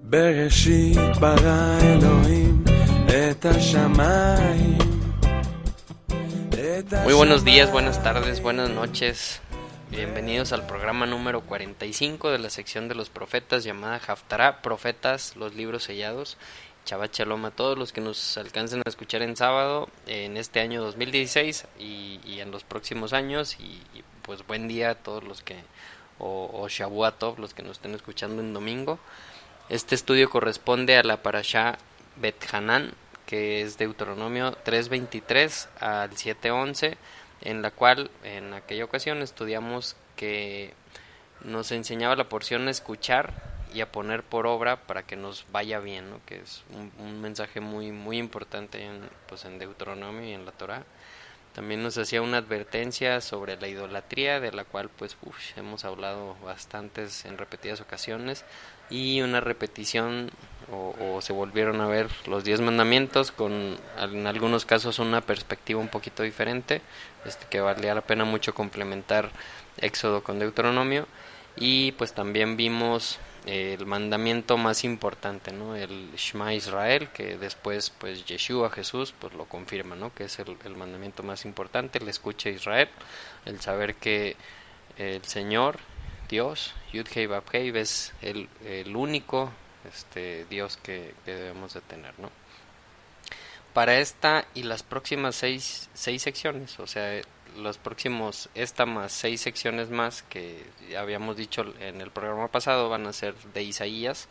בראשית ברא אלוהים את השמיים. Muy buenos días, buenas tardes, buenas noches. Bienvenidos al programa número 45 de la sección de los profetas llamada Haftará, Profetas, los libros sellados. Shabbat Shalom a todos los que nos alcancen a escuchar en sábado en este año 2016 y en los próximos años, y pues buen día a todos los que, o Shavua Tov, los que nos estén escuchando en domingo. Este estudio corresponde a la Parashá Bet Hanan, que es Deuteronomio 3:23 al 7:11, en la cual en aquella ocasión estudiamos que nos enseñaba la porción a escuchar y a poner por obra para que nos vaya bien, ¿no? Que es un mensaje muy importante en Deuteronomio y en la Torá. También nos hacía una advertencia sobre la idolatría, de la cual hemos hablado bastantes en repetidas ocasiones, y una repetición o se volvieron a ver los 10 mandamientos con en algunos casos una perspectiva un poquito diferente, que valía la pena mucho complementar Éxodo con Deuteronomio. Y pues también vimos el mandamiento más importante, ¿no? El Shema Israel, que después pues Yeshua, Jesús, pues lo confirma, ¿no? Que es el mandamiento más importante, el escucha a Israel, el saber que el Señor, Dios, Yud-Hei Vav-Hei, es el único Dios que debemos de tener, ¿no? Para esta y las próximas seis secciones, o sea, esta más 6 secciones más que habíamos dicho en el programa pasado van a ser de Isaías.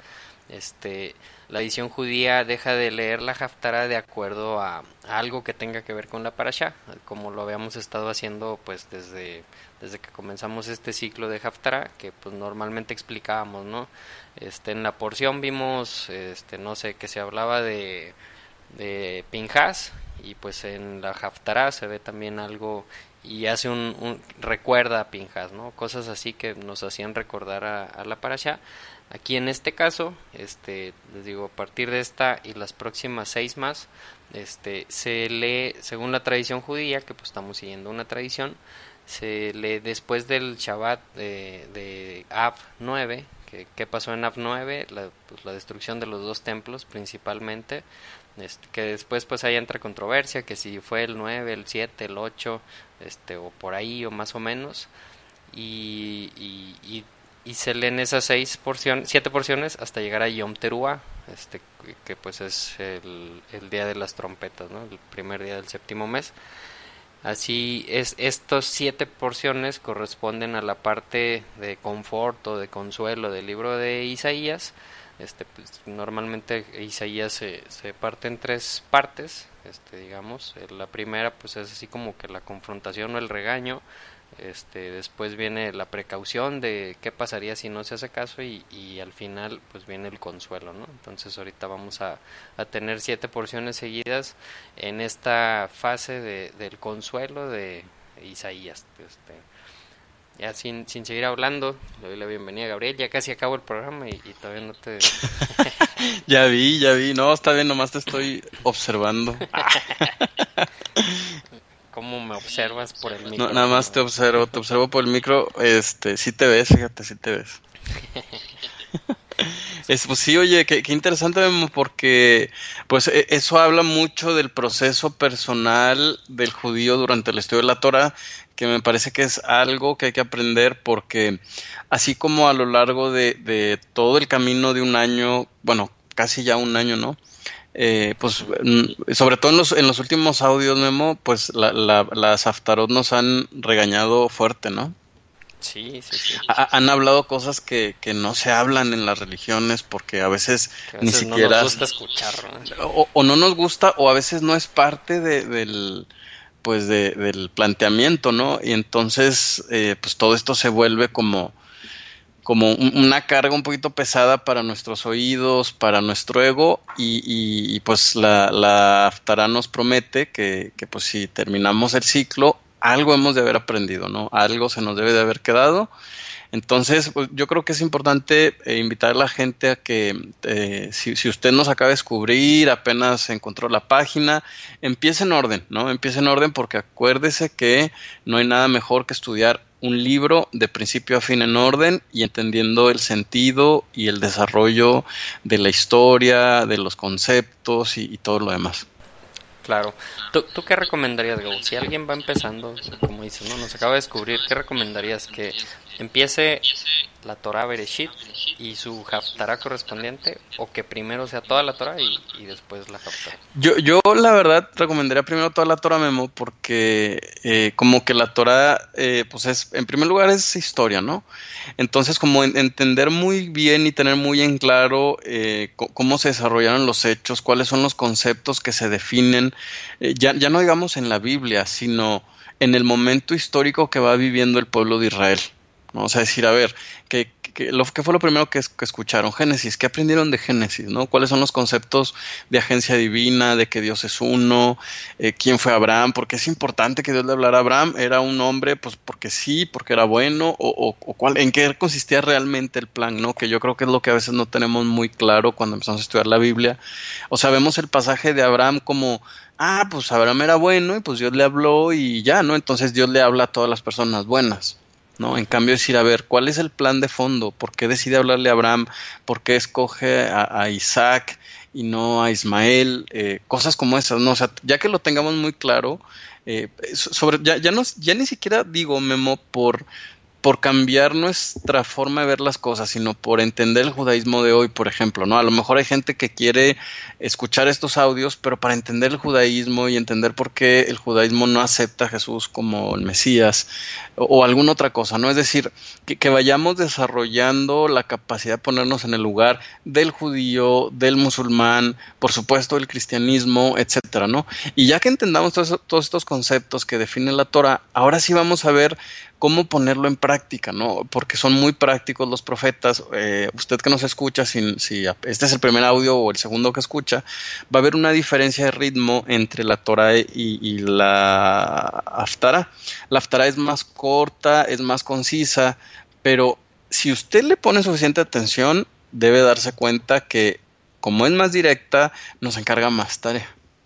La edición judía deja de leer la Haftará de acuerdo a algo que tenga que ver con la Parashá, como lo habíamos estado haciendo pues desde que comenzamos este ciclo de Haftará, que pues normalmente explicábamos, ¿no? En la porción vimos no sé, que se hablaba de Pinhas, y pues en la Haftará se ve también algo y hace recuerda a Pinhas, ¿no? Cosas así que nos hacían recordar a la Parashá. Aquí en este caso, les digo, a partir de esta y las próximas 6 más, se lee según la tradición judía, que pues estamos siguiendo una tradición, se lee después del Shabbat de Av 9. ¿Qué pasó en Av 9? La destrucción de los 2 templos principalmente, que después pues ahí entra controversia, que si fue el 9, el 7, el 8, o por ahí o más o menos, y se leen esas 7 porciones hasta llegar a Yom Teruah, que pues es el día de las trompetas, ¿no? El primer día del séptimo mes. Así es, estos 7 porciones corresponden a la parte de confort o de consuelo del libro de Isaías. Pues, normalmente Isaías se parte en 3 partes, digamos. La primera pues es así como que la confrontación o el regaño. Después viene la precaución de qué pasaría si no se hace caso, y al final pues viene el consuelo, ¿no? Entonces ahorita vamos a tener 7 porciones seguidas en esta fase del consuelo de Isaías. Ya sin seguir hablando, le doy la bienvenida a Gabriel. Ya casi acabo el programa y todavía no te... Ya vi, no, está bien, nomás te estoy observando. ¿Cómo me observas por el micro? No, nada más te observo por el micro. Sí te ves, fíjate, sí te ves. Pues sí, oye, qué interesante, porque pues eso habla mucho del proceso personal del judío durante el estudio de la Torá, que me parece que es algo que hay que aprender, porque así como a lo largo de todo el camino de un año, bueno, casi ya un año, ¿no? Pues sobre todo en los últimos audios, Memo, pues las Haftarot nos han regañado fuerte, ¿no? Sí. Han hablado cosas que no se hablan en las religiones, porque a veces ni siquiera no nos gusta escucharlo, ¿no? O no nos gusta, o a veces no es parte del planteamiento, ¿no? Y entonces pues todo esto se vuelve como una carga un poquito pesada para nuestros oídos, para nuestro ego, y pues la Haftará nos promete que pues si terminamos el ciclo, algo hemos de haber aprendido, ¿no? Algo se nos debe de haber quedado. Entonces, pues, yo creo que es importante invitar a la gente a que si usted nos acaba de descubrir, apenas encontró la página, empiece en orden, ¿no? Empiece en orden, porque acuérdese que no hay nada mejor que estudiar un libro de principio a fin en orden y entendiendo el sentido y el desarrollo de la historia, de los conceptos y todo lo demás. Claro. ¿Tú qué recomendarías, Gabo? Si alguien va empezando, como dices, ¿no? Nos acaba de descubrir, ¿qué recomendarías? ¿Que empiece la Torá Bereshit y su Haftará correspondiente, o que primero sea toda la Torá y después la Haftará? Yo la verdad recomendaría primero toda la Torá, Memo, porque como que la Torá, pues es, en primer lugar es historia, ¿no? Entonces como entender muy bien y tener muy en claro cómo se desarrollaron los hechos, cuáles son los conceptos que se definen, ya no digamos en la Biblia, sino en el momento histórico que va viviendo el pueblo de Israel, ¿no? O sea, decir, a ver, ¿qué fue lo primero que escucharon? Génesis. ¿Qué aprendieron de Génesis, no? ¿Cuáles son los conceptos de agencia divina, de que Dios es uno? ¿Quién fue Abraham? ¿Por qué es importante que Dios le hablara a Abraham? ¿Era un hombre, pues porque sí, porque era bueno? ¿O en qué consistía realmente el plan, no? Que yo creo que es lo que a veces no tenemos muy claro cuando empezamos a estudiar la Biblia. O sea, vemos el pasaje de Abraham como... pues Abraham era bueno y pues Dios le habló y ya, ¿no? Entonces Dios le habla a todas las personas buenas, ¿no? En cambio decir, a ver, ¿cuál es el plan de fondo? ¿Por qué decide hablarle a Abraham? ¿Por qué escoge a Isaac y no a Ismael? Cosas como esas, ¿no? O sea, ya que lo tengamos muy claro, ya ni siquiera digo, Memo, por cambiar nuestra forma de ver las cosas, sino por entender el judaísmo de hoy, por ejemplo, ¿no? A lo mejor hay gente que quiere escuchar estos audios, pero para entender el judaísmo y entender por qué el judaísmo no acepta a Jesús como el Mesías o alguna otra cosa, ¿no? Es decir, que vayamos desarrollando la capacidad de ponernos en el lugar del judío, del musulmán, por supuesto del cristianismo, etcétera, ¿no? Y ya que entendamos todos estos conceptos que define la Torah, ahora sí vamos a ver cómo ponerlo en práctica, ¿no? Porque son muy prácticos los profetas. Usted que nos escucha, si este es el primer audio o el segundo que escucha, va a haber una diferencia de ritmo entre la Torah y la Haftará. La Haftará es más corta, es más concisa, pero si usted le pone suficiente atención, debe darse cuenta que, como es más directa, nos encarga más tarea.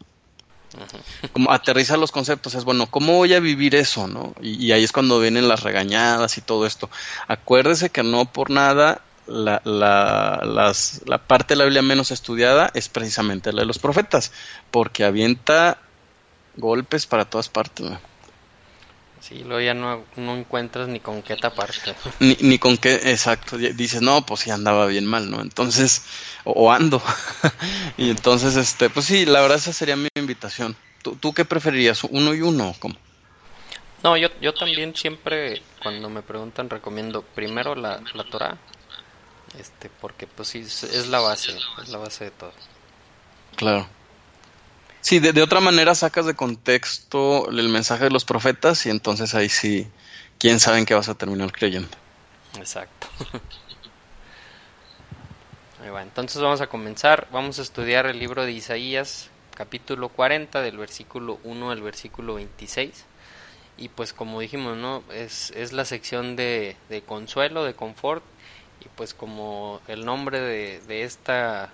Como aterrizar los conceptos, es bueno, ¿cómo voy a vivir eso, no? Y ahí es cuando vienen las regañadas y todo esto. Acuérdese que no por nada la parte de la Biblia menos estudiada es precisamente la de los profetas, porque avienta golpes para todas partes, ¿no? Sí, luego ya no encuentras ni con qué taparte. Ni con qué, exacto. Dices, no, pues sí andaba bien mal, ¿no? Entonces, o ando. Y entonces, pues sí, la verdad esa sería mi invitación. ¿Tú qué preferirías? ¿Uno y uno? ¿Cómo? No, yo también siempre, cuando me preguntan, recomiendo primero la Torá, porque pues sí, es la base de todo. Claro. Sí, de otra manera sacas de contexto el mensaje de los profetas y entonces ahí sí, quién sabe en qué vas a terminar creyendo. Exacto. Ahí va. Entonces vamos a comenzar, vamos a estudiar el libro de Isaías, capítulo 40, del versículo 1 al versículo 26. Y pues como dijimos, ¿no? Es la sección de consuelo, de confort, y pues como el nombre de esta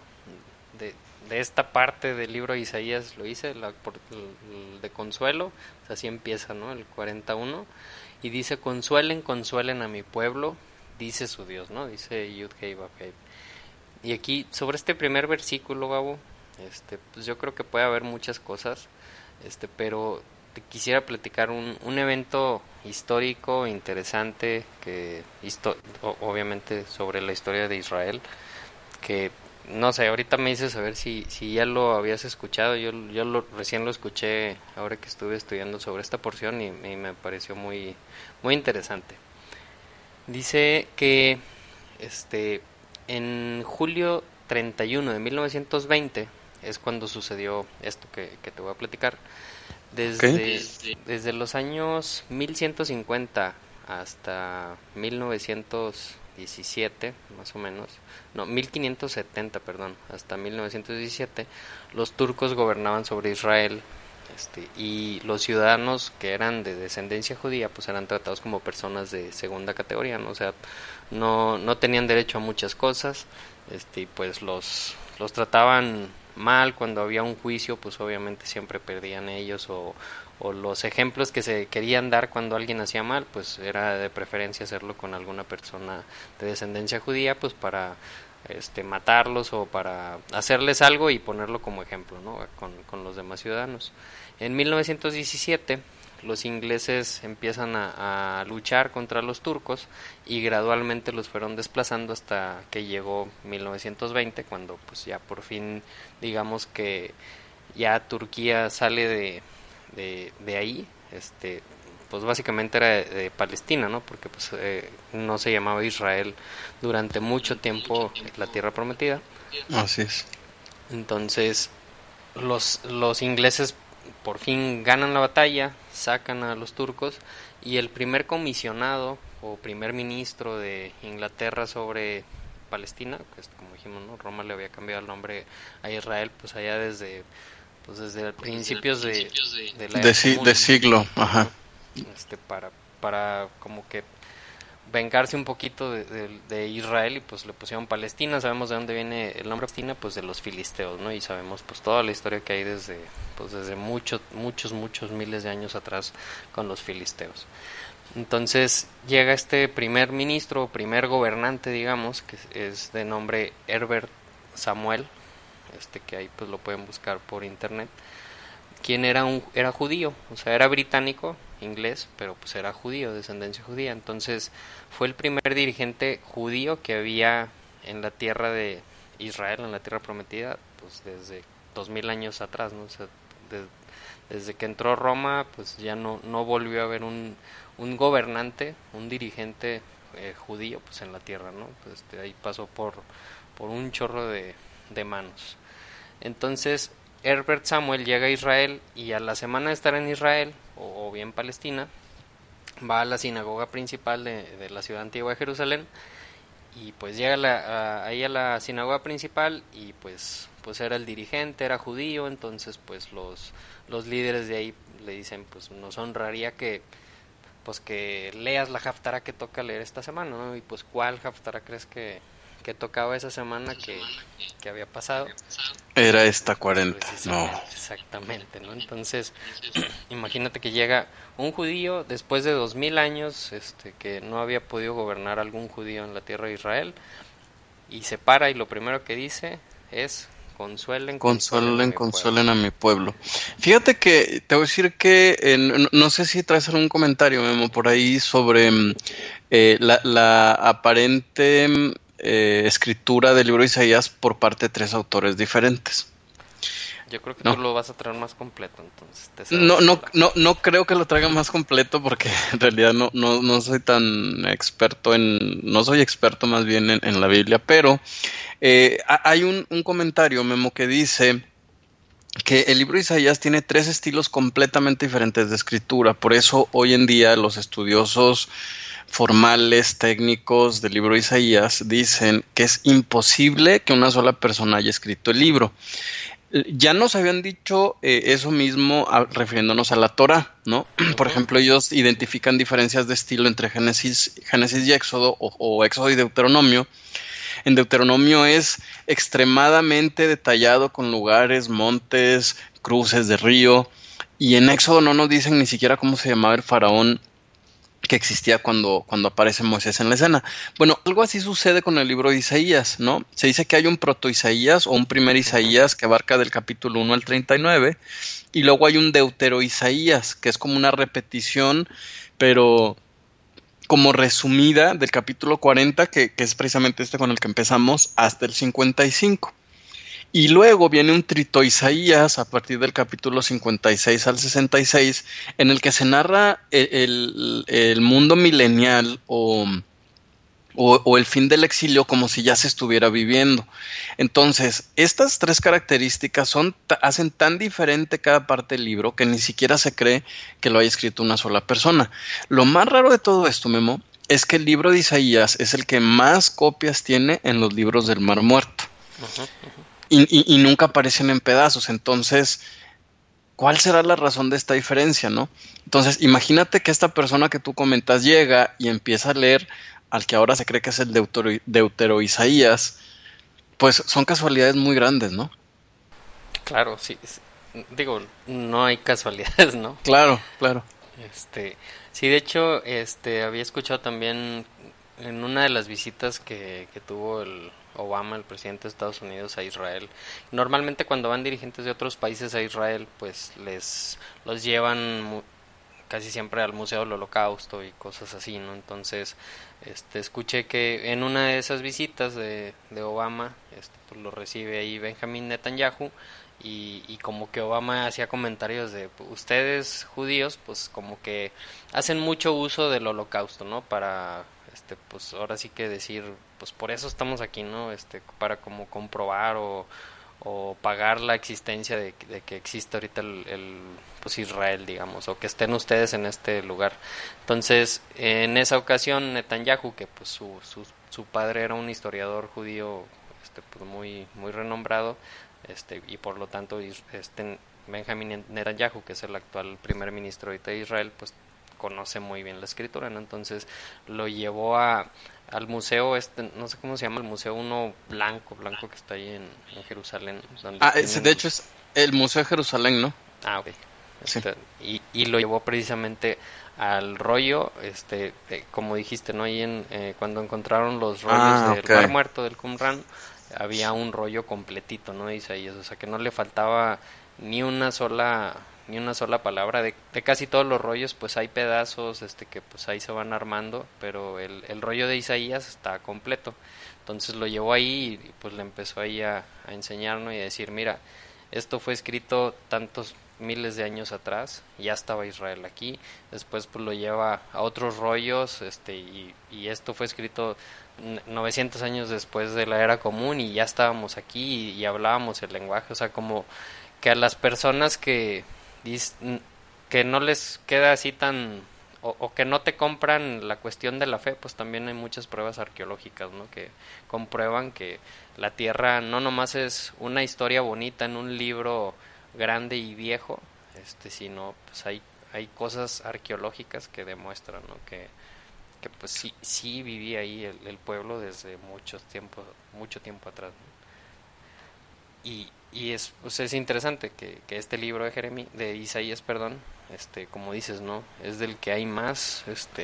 parte del libro de Isaías lo dice, de consuelo, pues así empieza, ¿no? El 41, y dice, consuelen a mi pueblo, dice su Dios, ¿no? Dice Yud-Hei Vav-Hei. Y aquí, sobre este primer versículo, Gabo, pues yo creo que puede haber muchas cosas, pero te quisiera platicar un evento histórico interesante, obviamente sobre la historia de Israel, que no sé, ahorita me dices a ver si ya lo habías escuchado. Yo recién lo escuché ahora que estuve estudiando sobre esta porción y me pareció muy, muy interesante. Dice que en julio 31 de 1920 es cuando sucedió esto que te voy a platicar. Desde los años 1150 hasta 1917, más o menos, no, 1570, perdón, hasta 1917, los turcos gobernaban sobre Israel, y los ciudadanos que eran de descendencia judía pues eran tratados como personas de segunda categoría, ¿no? O sea, no tenían derecho a muchas cosas, y pues los trataban mal. Cuando había un juicio pues obviamente siempre perdían ellos, o o los ejemplos que se querían dar cuando alguien hacía mal, pues era de preferencia hacerlo con alguna persona de descendencia judía, pues para matarlos o para hacerles algo y ponerlo como ejemplo, ¿no? con los demás ciudadanos. En 1917 los ingleses empiezan a luchar contra los turcos y gradualmente los fueron desplazando hasta que llegó 1920, cuando pues ya por fin digamos que ya Turquía sale de ahí, pues básicamente era de Palestina, ¿no? Porque pues no se llamaba Israel durante mucho tiempo la tierra prometida. Así es. Entonces los ingleses por fin ganan la batalla, sacan a los turcos, y el primer comisionado o primer ministro de Inglaterra sobre Palestina, que es, como dijimos, ¿no? Roma le había cambiado el nombre a Israel, pues allá desde principios de la era común, de siglo, ajá. Para como que vengarse un poquito de Israel, y pues le pusieron Palestina. Sabemos de dónde viene el nombre Palestina, pues de los filisteos, ¿no? Y sabemos pues toda la historia que hay desde muchos miles de años atrás con los filisteos. Entonces llega este primer ministro, primer gobernante, digamos, que es de nombre Herbert Samuel, que ahí pues lo pueden buscar por internet, quien era judío, o sea, era británico, inglés, pero pues era judío, descendencia judía. Entonces fue el primer dirigente judío que había en la tierra de Israel, en la tierra prometida, pues desde 2000 años atrás, ¿no? O sea, desde que entró Roma, pues ya no volvió a haber un gobernante, un dirigente judío, pues en la tierra, ¿no? Pues ahí pasó por un chorro de manos. Entonces Herbert Samuel llega a Israel, y a la semana de estar en Israel o bien Palestina, va a la sinagoga principal de la ciudad antigua de Jerusalén, y pues llega ahí a la sinagoga principal, y pues era el dirigente, era judío. Entonces pues los líderes de ahí le dicen, pues nos honraría que leas la Haftará que toca leer esta semana, ¿no? Y pues ¿cuál Haftará crees que tocaba esa semana que había pasado? Era esta 40, no. Exactamente, ¿no? Entonces, imagínate que llega un judío después de 2000 años, que no había podido gobernar algún judío en la tierra de Israel, y se para y lo primero que dice es: consuelen a mi pueblo. Fíjate que te voy a decir que no sé si traes algún comentario, Memo, por ahí sobre la aparente escritura del libro de Isaías por parte de 3 autores diferentes. Yo creo que no. Tú lo vas a traer más completo, entonces. No creo que lo traiga más completo, porque en realidad no soy tan experto no soy experto más bien en la Biblia, pero hay un comentario, Memo, que dice que el libro de Isaías tiene 3 estilos completamente diferentes de escritura. Por eso hoy en día los estudiosos formales, técnicos del libro de Isaías dicen que es imposible que una sola persona haya escrito el libro. Ya nos habían dicho eso mismo refiriéndonos a la Torá, ¿no? Por ejemplo, ellos identifican diferencias de estilo entre Génesis y Éxodo, o Éxodo y Deuteronomio. En Deuteronomio es extremadamente detallado, con lugares, montes, cruces de río, y en Éxodo no nos dicen ni siquiera cómo se llamaba el faraón que existía cuando aparece Moisés en la escena. Bueno, algo así sucede con el libro de Isaías, ¿no? Se dice que hay un proto-Isaías o un primer Isaías que abarca del capítulo 1 al 39, y luego hay un Deutero-Isaías, que es como una repetición, pero como resumida, del capítulo 40, que es precisamente con el que empezamos, hasta el 55. Y luego viene un Trito-Isaías a partir del capítulo 56 al 66, en el que se narra el mundo milenial o el fin del exilio, como si ya se estuviera viviendo. Entonces, estas 3 características hacen tan diferente cada parte del libro que ni siquiera se cree que lo haya escrito una sola persona. Lo más raro de todo esto, Memo, es que el libro de Isaías es el que más copias tiene en los libros del Mar Muerto. Y nunca aparecen en pedazos. Entonces, ¿cuál será la razón de esta diferencia, no? Entonces, imagínate que esta persona que tú comentas llega y empieza a leer al que ahora se cree que es el Deutero Isaías. Pues son casualidades muy grandes, ¿no? Claro, sí. digo, no hay casualidades, ¿no? Claro, claro. Sí, de hecho, había escuchado también en una de las visitas que tuvo el Obama, el presidente de Estados Unidos, a Israel. Normalmente cuando van dirigentes de otros países a Israel, pues los llevan casi siempre al Museo del Holocausto y cosas así, ¿no? Entonces, escuché que en una de esas visitas de Obama, pues lo recibe ahí Benjamin Netanyahu, y como que Obama hacía comentarios de ustedes judíos pues como que hacen mucho uso del holocausto, ¿no? Para pues ahora sí que decir pues por eso estamos aquí, ¿no? Para como comprobar o pagar la existencia de que existe ahorita pues Israel, digamos, o que estén ustedes en este lugar. Entonces, en esa ocasión Netanyahu, que pues su padre era un historiador judío pues muy muy renombrado, y por lo tanto Benjamin Netanyahu, que es el actual primer ministro ahorita de Israel, pues conoce muy bien la escritura, ¿no? Entonces lo llevó al museo, no sé cómo se llama, el museo uno blanco que está ahí en Jerusalén. Donde de hecho es el Museo de Jerusalén, ¿no? Ah, ok. Sí. Y lo llevó precisamente al rollo, como dijiste, ¿no? Ahí cuando encontraron los rollos del Mar Muerto, del Qumran, había un rollo completito, ¿no? De Isaías, o sea que no le faltaba ni una sola palabra. De casi todos los rollos pues hay pedazos que pues ahí se van armando, pero el rollo de Isaías está completo. Entonces lo llevó ahí y pues le empezó ahí a enseñarnos y a decir, mira, esto fue escrito tantos miles de años atrás, ya estaba Israel aquí. Después pues lo lleva a otros rollos, y esto fue escrito 900 años después de la era común y ya estábamos aquí y hablábamos el lenguaje. O sea, como que a las personas que no les queda así tan o que no te compran la cuestión de la fe, pues también hay muchas pruebas arqueológicas, ¿no? Que comprueban que la tierra no nomás es una historia bonita en un libro grande y viejo, sino pues hay cosas arqueológicas que demuestran, ¿no? Que pues sí vivía ahí el pueblo desde mucho tiempo atrás, ¿no? Y es interesante que este libro de Isaías, perdón, como dices, ¿no? Es del que hay más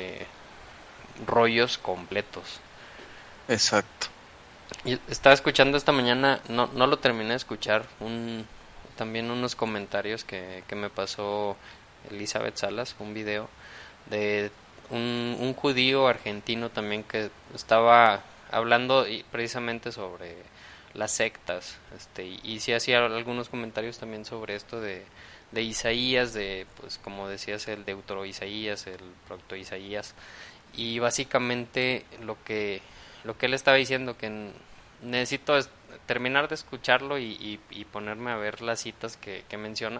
rollos completos. Exacto. Y estaba escuchando esta mañana, no lo terminé de escuchar, también unos comentarios que me pasó Elizabeth Salas, un video de un judío argentino también que estaba hablando precisamente sobre las sectas, y sí hacía algunos comentarios también sobre esto de Isaías, pues como decías, el Deutero Isaías, el Proto Isaías, y básicamente lo que él estaba diciendo, que necesito terminar de escucharlo y ponerme a ver las citas que menciona,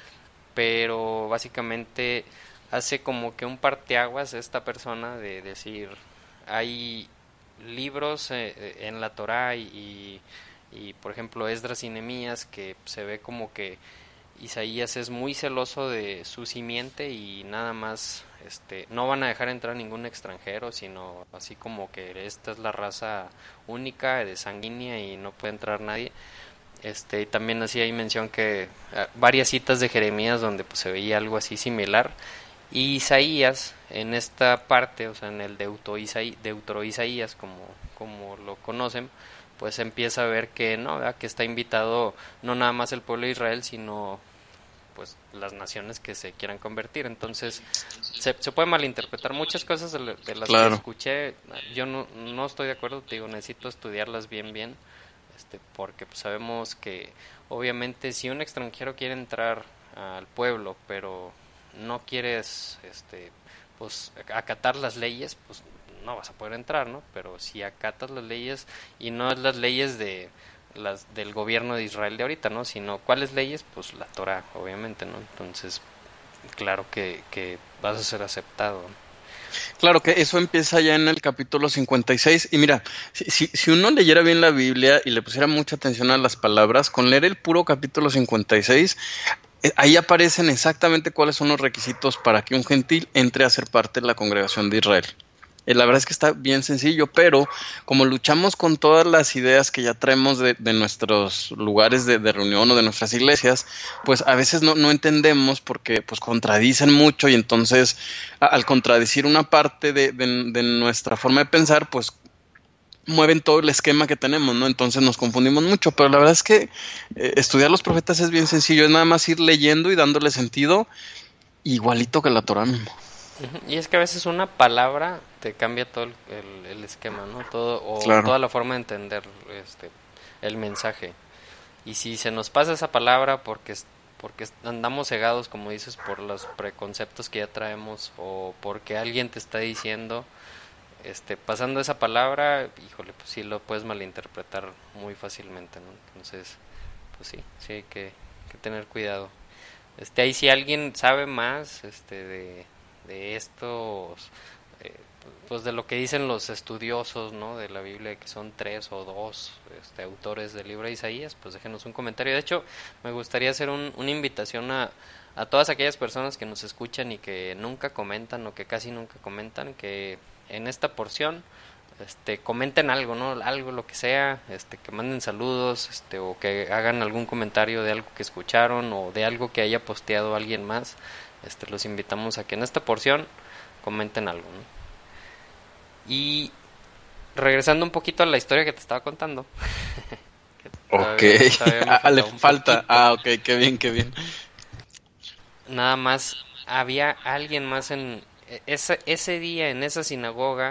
pero básicamente hace como que un parteaguas esta persona de decir, hay libros en la Torá y por ejemplo Esdras y Nehemías, que se ve como que Isaías es muy celoso de su simiente y nada más no van a dejar entrar ningún extranjero, sino así como que esta es la raza única de sanguínea y no puede entrar nadie. También así hay mención que varias citas de Jeremías donde pues se veía algo así similar. Y Isaías, en esta parte, o sea, en el Deutero Isaías, como lo conocen, pues empieza a ver que no, ¿verdad? Que está invitado no nada más el pueblo de Israel, sino pues las naciones que se quieran convertir. Entonces se puede malinterpretar muchas cosas de las que escuché. Yo no estoy de acuerdo, te digo, necesito estudiarlas bien, porque pues sabemos que obviamente si un extranjero quiere entrar al pueblo, pero no quieres pues acatar las leyes, pues no vas a poder entrar, ¿no? Pero si acatas las leyes, y no es las leyes del gobierno de Israel de ahorita, ¿no? Sino ¿cuáles leyes? Pues la Torah, obviamente, ¿no? Entonces, claro que vas a ser aceptado, ¿no? Claro que eso empieza ya en el capítulo 56, y mira, si uno leyera bien la Biblia y le pusiera mucha atención a las palabras, con leer el puro capítulo 56, ahí aparecen exactamente cuáles son los requisitos para que un gentil entre a ser parte de la congregación de Israel. La verdad es que está bien sencillo, pero como luchamos con todas las ideas que ya traemos de nuestros lugares de reunión o de nuestras iglesias, pues a veces no entendemos porque pues contradicen mucho y entonces al contradecir una parte de nuestra forma de pensar, pues mueven todo el esquema que tenemos, ¿no? Entonces nos confundimos mucho, pero la verdad es que estudiar los profetas es bien sencillo, es nada más ir leyendo y dándole sentido, igualito que la Torah mismo. Y es que a veces una palabra te cambia todo el esquema, ¿no? Todo, o Claro. toda la forma de entender el mensaje. Y si se nos pasa esa palabra porque andamos cegados, como dices, por los preconceptos que ya traemos, o porque alguien te está diciendo, pasando esa palabra, híjole, pues sí lo puedes malinterpretar muy fácilmente, ¿no? Entonces, pues sí hay que tener cuidado. Ahí si alguien sabe más, de estos, pues de lo que dicen los estudiosos, ¿no? De la Biblia, que son 3 o 2 autores del libro de Isaías, pues déjenos un comentario. De hecho, me gustaría hacer una invitación a todas aquellas personas que nos escuchan y que nunca comentan o que casi nunca comentan, que en esta porción comenten algo, ¿no? Algo, lo que sea, que manden saludos, o que hagan algún comentario de algo que escucharon o de algo que haya posteado alguien más. Los invitamos a que en esta porción comenten algo, ¿no? Y regresando un poquito a la historia que te estaba contando. Ok, todavía le falta. Ok, qué bien. Nada más, había alguien más en ese día en esa sinagoga,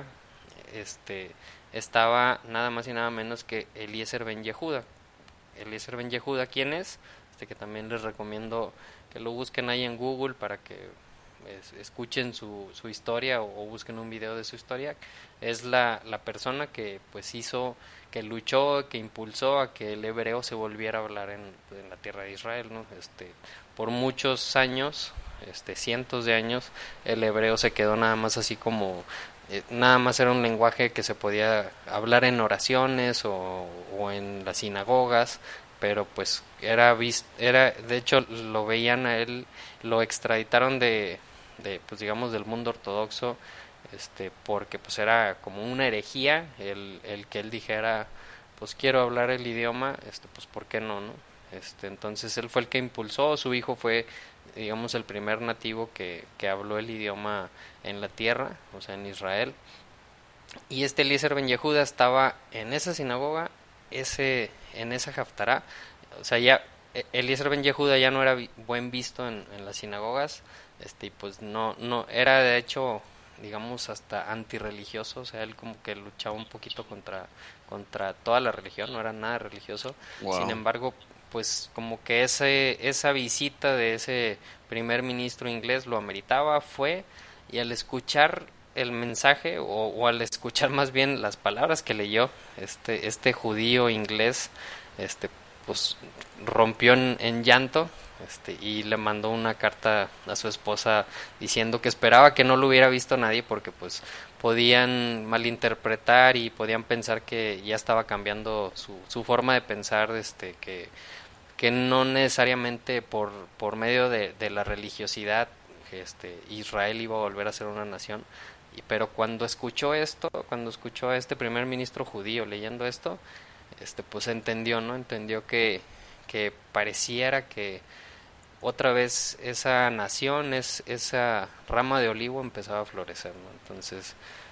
estaba nada más y nada menos que Eliezer Ben Yehuda. Eliezer Ben Yehuda, ¿quién es? Que también les recomiendo que lo busquen ahí en Google para que escuchen su historia o busquen un video de su historia. Es la persona que pues que luchó, que impulsó a que el hebreo se volviera a hablar en la tierra de Israel, ¿no? Por muchos años, cientos de años, el hebreo se quedó nada más así como nada más era un lenguaje que se podía hablar en oraciones o en las sinagogas, pero pues era de hecho lo veían a él, lo extraditaron de pues digamos del mundo ortodoxo, porque pues era como una herejía el que él dijera pues quiero hablar el idioma, pues por qué no, entonces él fue el que impulsó, su hijo fue digamos el primer nativo que habló el idioma en la tierra, o sea en Israel, y Eliezer Ben Yehuda estaba en esa sinagoga, en esa Haftará. O sea, ya Eliezer Ben Yehuda ya no era buen visto en las sinagogas, y pues no era de hecho digamos hasta antirreligioso, o sea, él como que luchaba un poquito contra toda la religión, no era nada religioso. Wow. Sin embargo, pues como que esa visita de ese primer ministro inglés lo ameritaba, fue, y al escuchar el mensaje o al escuchar más bien las palabras que leyó este judío inglés, pues rompió en llanto, y le mandó una carta a su esposa diciendo que esperaba que no lo hubiera visto nadie porque pues podían malinterpretar y podían pensar que ya estaba cambiando su forma de pensar, que no necesariamente por medio de la religiosidad Israel iba a volver a ser una nación. Pero cuando escuchó a este primer ministro judío leyendo esto, pues entendió que pareciera que otra vez esa nación, esa rama de olivo empezaba a florecer, ¿no? Entonces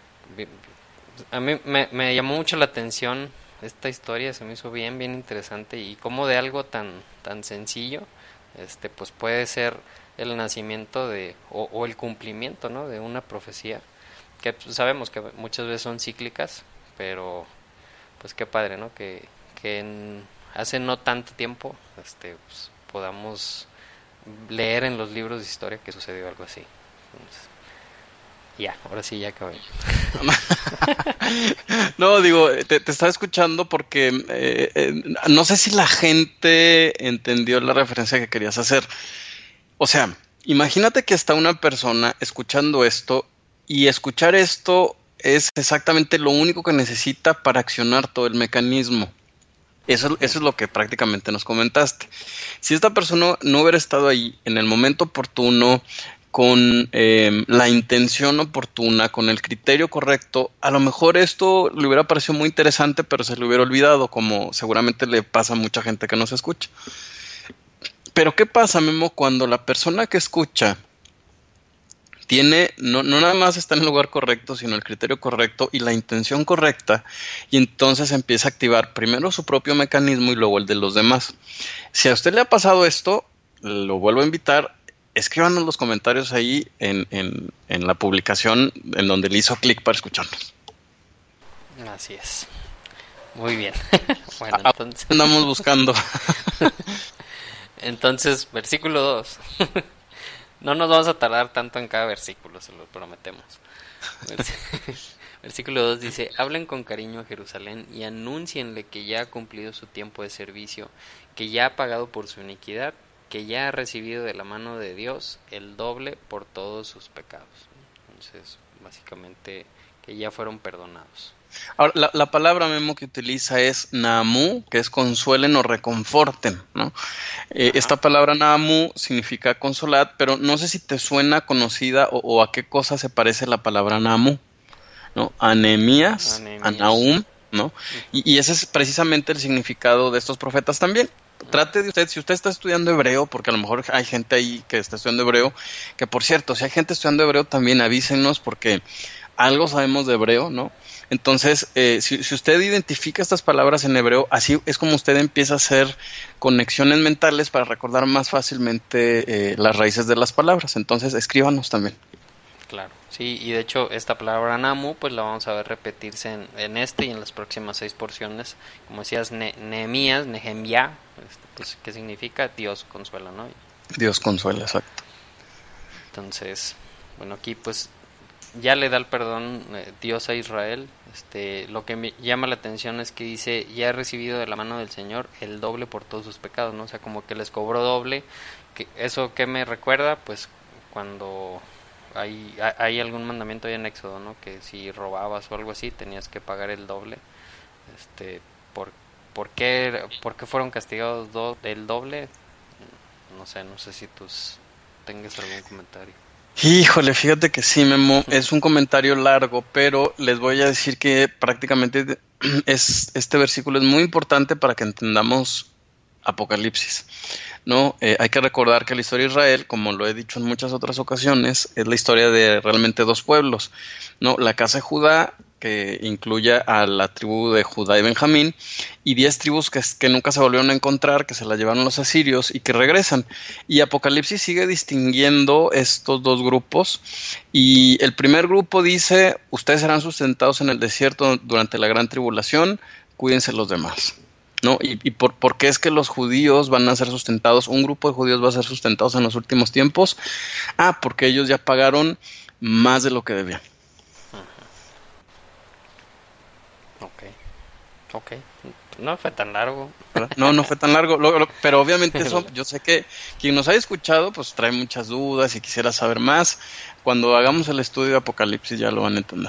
a mí me llamó mucho la atención esta historia, se me hizo bien interesante, y cómo de algo tan sencillo pues puede ser el nacimiento o el cumplimiento, ¿no? De una profecía que sabemos que muchas veces son cíclicas, pero pues qué padre, ¿no? Que hace no tanto tiempo pues, podamos leer en los libros de historia que sucedió algo así. Entonces, ya, ahora sí ya acabé. No, digo, te estaba escuchando porque no sé si la gente entendió la referencia que querías hacer. O sea, imagínate que está una persona escuchando esto, y escuchar esto es exactamente lo único que necesita para accionar todo el mecanismo. Eso es lo que prácticamente nos comentaste. Si esta persona no hubiera estado ahí en el momento oportuno, con la intención oportuna, con el criterio correcto, a lo mejor esto le hubiera parecido muy interesante, pero se le hubiera olvidado, como seguramente le pasa a mucha gente que nos escucha. Pero ¿qué pasa, Memo, cuando la persona que escucha tiene, no nada más está en el lugar correcto, sino el criterio correcto y la intención correcta, y entonces empieza a activar primero su propio mecanismo y luego el de los demás? Si a usted le ha pasado esto, lo vuelvo a invitar, escríbanos los comentarios ahí en la publicación en donde le hizo clic para escucharnos. Así es. Muy bien. Bueno, entonces andamos buscando. Entonces, versículo 2. No nos vamos a tardar tanto en cada versículo, se lo prometemos. Versículo 2 dice: hablen con cariño a Jerusalén y anúncienle que ya ha cumplido su tiempo de servicio, que ya ha pagado por su iniquidad, que ya ha recibido de la mano de Dios el doble por todos sus pecados. Entonces, básicamente, que ya fueron perdonados. Ahora, la palabra, Memo, que utiliza es Naamu, que es consuelen o reconforten, ¿no? Esta palabra Naamu significa consolad, pero no sé si te suena conocida o a qué cosa se parece la palabra Naamu, ¿no? A Nehemías, a Nahum, ¿no? Y ese es precisamente el significado de estos profetas también. Trate de usted, si usted está estudiando hebreo, porque a lo mejor hay gente ahí que está estudiando hebreo, que por cierto, si hay gente estudiando hebreo también avísenos, porque algo sabemos de hebreo, ¿no? Entonces, si usted identifica estas palabras en hebreo, así es como usted empieza a hacer conexiones mentales para recordar más fácilmente las raíces de las palabras. Entonces, escríbanos también. Claro, sí, y de hecho esta palabra Namu pues la vamos a ver repetirse en este y en las próximas 6 porciones. Como decías, Nehemías, Nehemia, pues, ¿qué significa? Dios consuela, ¿no? Dios consuela, exacto. Entonces, bueno, aquí pues ya le da el perdón Dios a Israel. Lo que me llama la atención es que dice: ya he recibido de la mano del Señor el doble por todos sus pecados, ¿no? O sea, como que les cobró doble. ¿Eso qué me recuerda? Pues cuando hay algún mandamiento ahí en Éxodo, ¿no? Que si robabas o algo así tenías que pagar el doble. ¿Por qué fueron castigados el doble? No sé si tú tengas algún comentario. Híjole, fíjate que sí, Memo, es un comentario largo, pero les voy a decir que prácticamente este versículo es muy importante para que entendamos Apocalipsis, ¿no? Hay que recordar que la historia de Israel, como lo he dicho en muchas otras ocasiones, es la historia de realmente dos pueblos, ¿no? La casa de Judá, que incluye a la tribu de Judá y Benjamín, y 10 tribus que nunca se volvieron a encontrar, que se las llevaron los asirios y que regresan. Y Apocalipsis sigue distinguiendo estos dos grupos, y el primer grupo dice: ustedes serán sustentados en el desierto durante la gran tribulación, cuídense los demás, ¿no? ¿Y por qué es que los judíos van a ser sustentados? Un grupo de judíos va a ser sustentados en los últimos tiempos. Porque ellos ya pagaron más de lo que debían. Ok. No fue tan largo. No fue tan largo, pero obviamente eso, yo sé que quien nos haya escuchado pues trae muchas dudas y quisiera saber más. Cuando hagamos el estudio de Apocalipsis ya lo van a entender.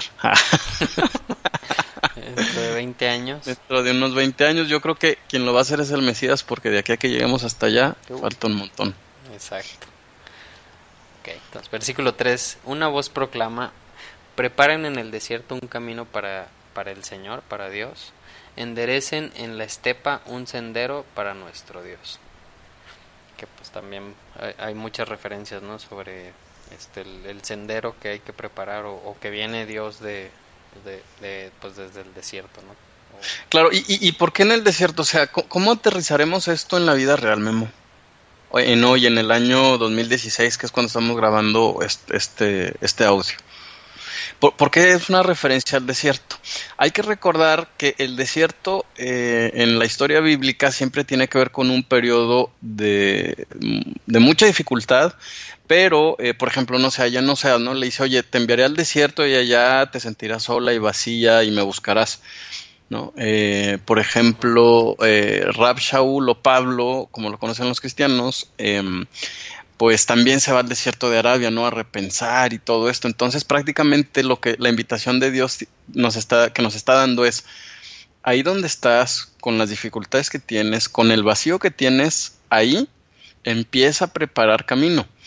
Dentro de 20 años. Dentro de unos 20 años yo creo que quien lo va a hacer es el Mesías, porque de aquí a que lleguemos hasta allá falta un montón. Exacto. Ok, entonces versículo 3. Una voz proclama: preparen en el desierto un camino para el Señor, para Dios. Enderecen en la estepa un sendero para nuestro Dios. Que pues también hay muchas referencias, ¿no? Sobre el sendero que hay que preparar o que viene Dios pues desde el desierto, ¿no? Claro, ¿y por qué en el desierto? O sea, ¿cómo aterrizaremos esto en la vida real, Memo? Hoy, en el año 2016, que es cuando estamos grabando este audio. ¿Por qué es una referencia al desierto? Hay que recordar que el desierto en la historia bíblica siempre tiene que ver con un periodo de mucha dificultad, pero, por ejemplo, allá en Oseas, ¿no? Le dice: oye, te enviaré al desierto y allá te sentirás sola y vacía y me buscarás, ¿no? Por ejemplo, Rab Shaul o Pablo, como lo conocen los cristianos, pues también se va al desierto de Arabia, ¿no? A repensar y todo esto. Entonces, prácticamente la invitación de Dios que nos está dando es: ahí donde estás, con las dificultades que tienes, con el vacío que tienes, ahí empieza a preparar camino.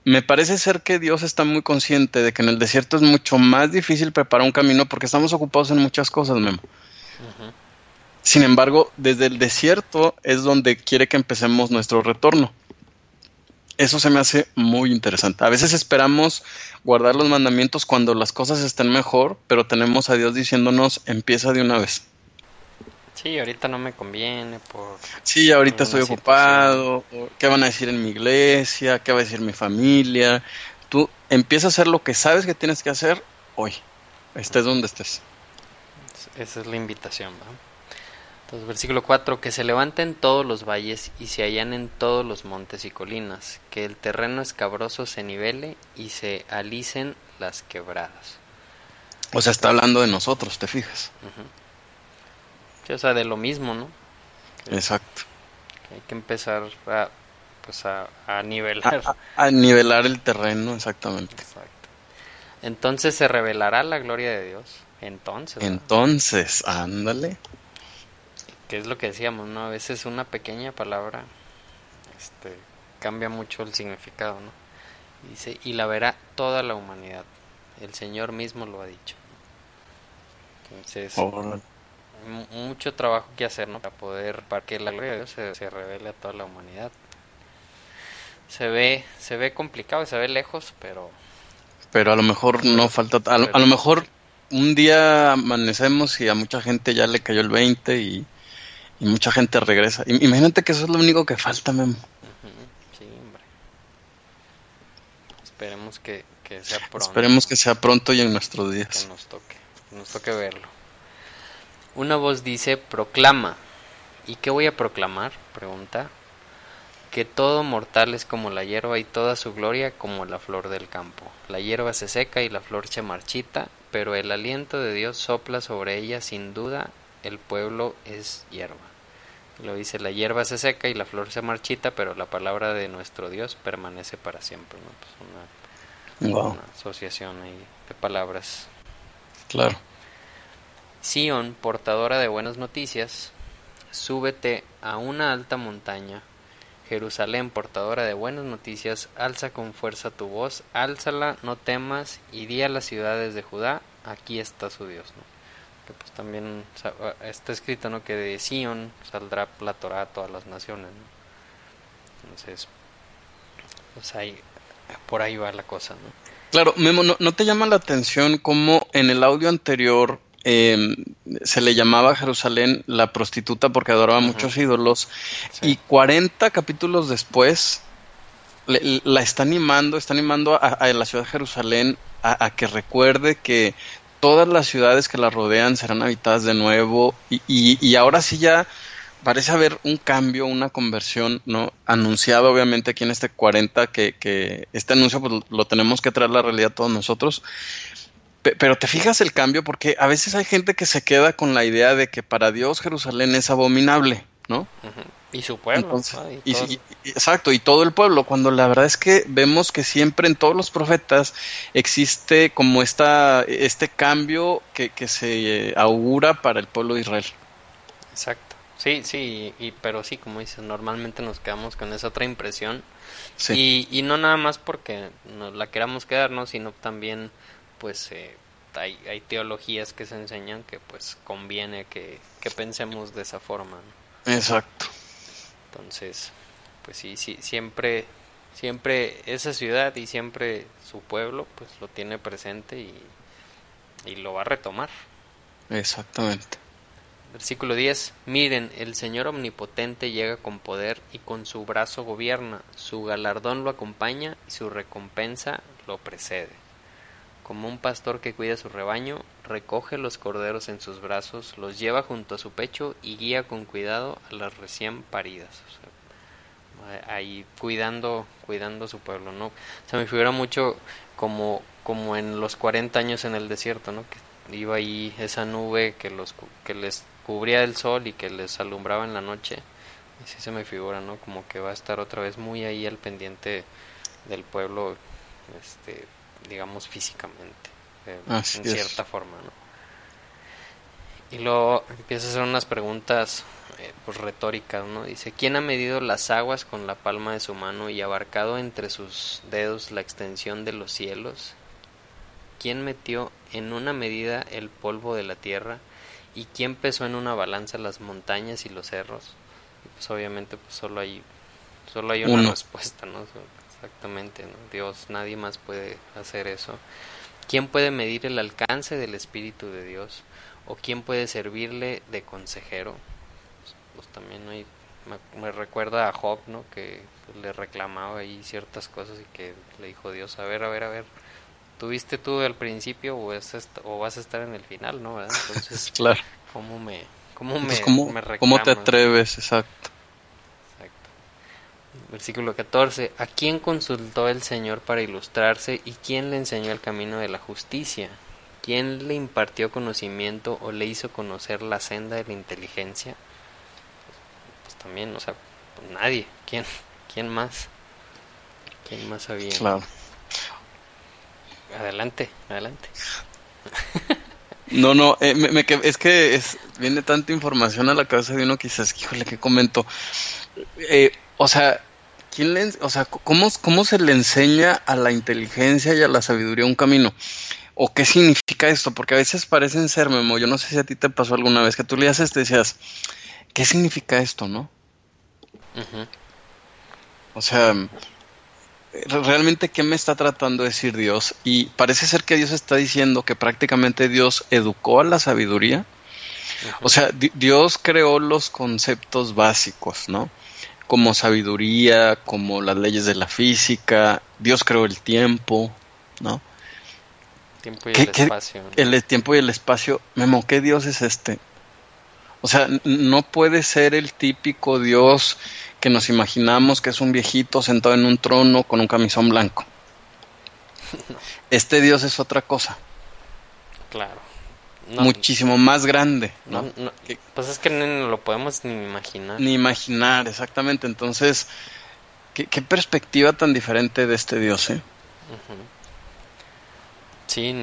me parece ser que Dios está muy consciente de que en el desierto es mucho más difícil preparar un camino porque estamos ocupados en muchas cosas, Memo. Ujú. Sin embargo, desde el desierto es donde quiere que empecemos nuestro retorno. Eso se me hace muy interesante. A veces esperamos guardar los mandamientos cuando las cosas estén mejor, pero tenemos a Dios diciéndonos, empieza de una vez. Sí, ahorita no me conviene por Sí, ahorita alguna estoy situación. ocupado, o ¿qué van a decir en mi iglesia? ¿Qué va a decir mi familia? Tú empieza a hacer lo que sabes que tienes que hacer hoy, estés donde estés. Esa es la invitación, ¿va? Entonces, versículo 4, que se levanten todos los valles y se allanen todos los montes y colinas, que el terreno escabroso se nivele y se alicen las quebradas. O sea, está hablando de nosotros, ¿te fijas? Sí, o sea, de lo mismo, ¿no? Exacto. Que hay que empezar a nivelar. A nivelar el terreno, exactamente. Exacto. Entonces se revelará la gloria de Dios. Entonces, ¿verdad? Entonces, ándale. Que es lo que decíamos, ¿no? A veces una pequeña palabra cambia mucho el significado, ¿no? Dice, y la verá toda la humanidad. El Señor mismo lo ha dicho. Entonces, Órale. mucho trabajo que hacer, ¿no? Para que la gloria de Dios se revele a toda la humanidad. Se ve complicado, se ve lejos, Pero a lo mejor no falta, a lo mejor un día amanecemos y a mucha gente ya le cayó el 20 y mucha gente regresa. Imagínate que eso es lo único que falta, Memo. sí, hombre. Esperemos que sea pronto. Esperemos que sea pronto y en nuestros Que días. nos toque verlo. Una voz dice, proclama. ¿Y qué voy a proclamar? Pregunta. Que todo mortal es como la hierba y toda su gloria como la flor del campo. La hierba se seca y la flor se marchita, pero el aliento de Dios sopla sobre ella sin duda, el pueblo es hierba. Lo dice, la hierba se seca y la flor se marchita, pero la palabra de nuestro Dios permanece para siempre, ¿no? Pues Wow, una asociación ahí de palabras. claro. Sión, portadora de buenas noticias, súbete a una alta montaña. Jerusalén, portadora de buenas noticias, alza con fuerza tu voz, álzala, no temas, y di a las ciudades de Judá, aquí está su Dios, ¿no? Que pues también está escrito, ¿no? Que de Sión saldrá la Torá a todas las naciones, ¿no? Entonces, pues ahí, por ahí va la cosa, ¿no? Claro, Memo, ¿no te llama la atención cómo en el audio anterior se le llamaba a Jerusalén la prostituta porque adoraba muchos ídolos? Sí. Y 40 capítulos después la está animando a la ciudad de Jerusalén a que recuerde que todas las ciudades que la rodean serán habitadas de nuevo y ahora sí ya parece haber un cambio, una conversión, ¿no? Anunciado obviamente aquí en este 40, que este anuncio pues lo tenemos que traer a la realidad todos nosotros. Pero te fijas el cambio porque a veces hay gente que se queda con la idea de que para Dios Jerusalén es abominable, ¿no? Y su pueblo. Entonces, ¿No? exacto, y todo el pueblo, cuando la verdad es que vemos que siempre en todos los profetas existe como este cambio que se augura para el pueblo de Israel. Exacto. Sí, pero sí, como dices, normalmente nos quedamos con esa otra impresión. Sí. Y no nada más porque nos la queramos quedar, ¿no? Sino también, pues, hay teologías que se enseñan que, pues, conviene que pensemos de esa forma, ¿no? Exacto. Entonces, pues sí, siempre esa ciudad y siempre su pueblo, pues, lo tiene presente y lo va a retomar. Exactamente. Versículo 10. Miren, el Señor omnipotente llega con poder y con su brazo gobierna, su galardón lo acompaña y su recompensa lo precede. Como un pastor que cuida su rebaño, recoge los corderos en sus brazos, los lleva junto a su pecho y guía con cuidado a las recién paridas. O sea, ahí cuidando su pueblo, ¿no? Se me figura mucho como en los 40 años en el desierto, ¿no? Que iba ahí esa nube que les cubría el sol y que les alumbraba en la noche. Y sí se me figura, ¿no? Como que va a estar otra vez muy ahí al pendiente del pueblo, digamos físicamente, en cierta forma, ¿no? Y luego empieza a hacer unas preguntas pues retóricas, ¿no? Dice, ¿quién ha medido las aguas con la palma de su mano y abarcado entre sus dedos la extensión de los cielos? ¿Quién metió en una medida el polvo de la tierra? ¿Y quién pesó en una balanza las montañas y los cerros? Y pues obviamente pues solo hay una respuesta, ¿no? Exactamente, ¿no? Dios, nadie más puede hacer eso. ¿Quién puede medir el alcance del Espíritu de Dios? ¿O quién puede servirle de consejero? Pues también hay, me recuerda a Job, ¿no? Que pues, le reclamaba ahí ciertas cosas y que le dijo Dios, a ver, ¿tuviste tú al principio o vas a estar en el final, ¿no? ¿Verdad? Entonces, claro. ¿Cómo me reclamas? ¿Cómo te atreves? Exacto. Versículo 14. ¿A quién consultó el Señor para ilustrarse y quién le enseñó el camino de la justicia? ¿Quién le impartió conocimiento o le hizo conocer la senda de la inteligencia? Pues también, o sea, pues nadie. ¿Quién más? ¿Quién más sabía? Claro. Adelante. No, es que viene tanta información a la cabeza de uno que dices, híjole, ¿qué comento? O sea, ¿cómo se le enseña a la inteligencia y a la sabiduría un camino? ¿O qué significa esto? Porque a veces parecen ser, Memo, yo no sé si a ti te pasó alguna vez que tú leías te decías, ¿qué significa esto, no? Uh-huh. O sea, realmente, ¿qué me está tratando de decir Dios? Y parece ser que Dios está diciendo que prácticamente Dios educó a la sabiduría. Uh-huh. O sea, Dios creó los conceptos básicos, ¿no? Como sabiduría, como las leyes de la física. Dios creó el tiempo, ¿no? Tiempo y el espacio, ¿no? El tiempo y el espacio. Memo, ¿qué Dios es este? O sea, no puede ser el típico Dios que nos imaginamos, que es un viejito sentado en un trono con un camisón blanco. No. Este Dios es otra cosa. Claro. No, muchísimo más grande, ¿no? Pues es que no lo podemos ni imaginar. Ni imaginar, exactamente. Entonces, ¿qué perspectiva tan diferente de este Dios, eh? Uh-huh. Sí.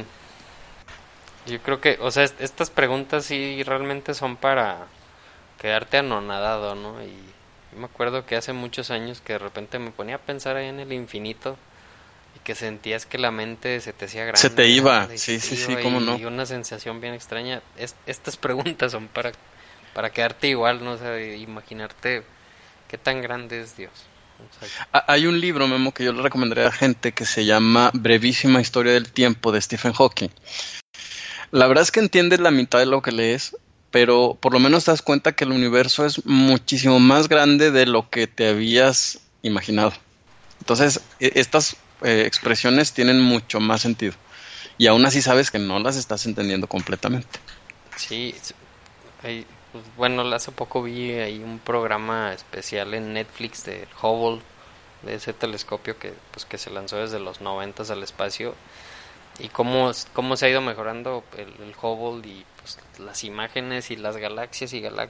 Yo creo que, o sea, estas preguntas sí realmente son para quedarte anonadado, ¿no? Y yo me acuerdo que hace muchos años que de repente me ponía a pensar ahí en el infinito y que sentías que la mente se te hacía grande. Se te iba, sí, cómo no. Y una sensación bien extraña. Estas preguntas son para quedarte igual, ¿no? O sea, imaginarte qué tan grande es Dios. O sea, hay un libro, Memo, que yo le recomendaría a la gente que se llama Brevísima Historia del Tiempo, de Stephen Hawking. La verdad es que entiendes la mitad de lo que lees, pero por lo menos te das cuenta que el universo es muchísimo más grande de lo que te habías imaginado. Entonces, estas expresiones tienen mucho más sentido. Y aún así sabes que no las estás entendiendo completamente. Sí, pues, bueno, hace poco vi ahí un programa especial en Netflix de Hubble, de ese telescopio que se lanzó desde los 90 al espacio. Y cómo se ha ido mejorando el Hubble y pues, las imágenes y las galaxias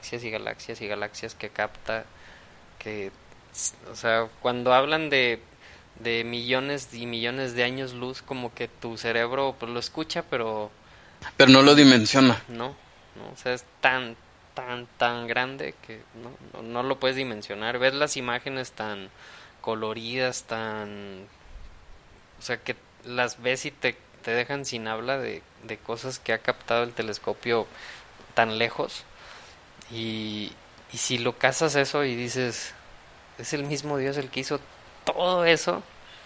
que capta, que, o sea, cuando hablan de millones y millones de años luz, como que tu cerebro pues lo escucha, pero no lo dimensiona. No, o sea, es tan grande que no lo puedes dimensionar. Ves las imágenes tan coloridas, o sea, que las ves y te dejan sin habla de cosas que ha captado el telescopio tan lejos. Y si lo casas eso y dices, es el mismo Dios el que hizo todo eso,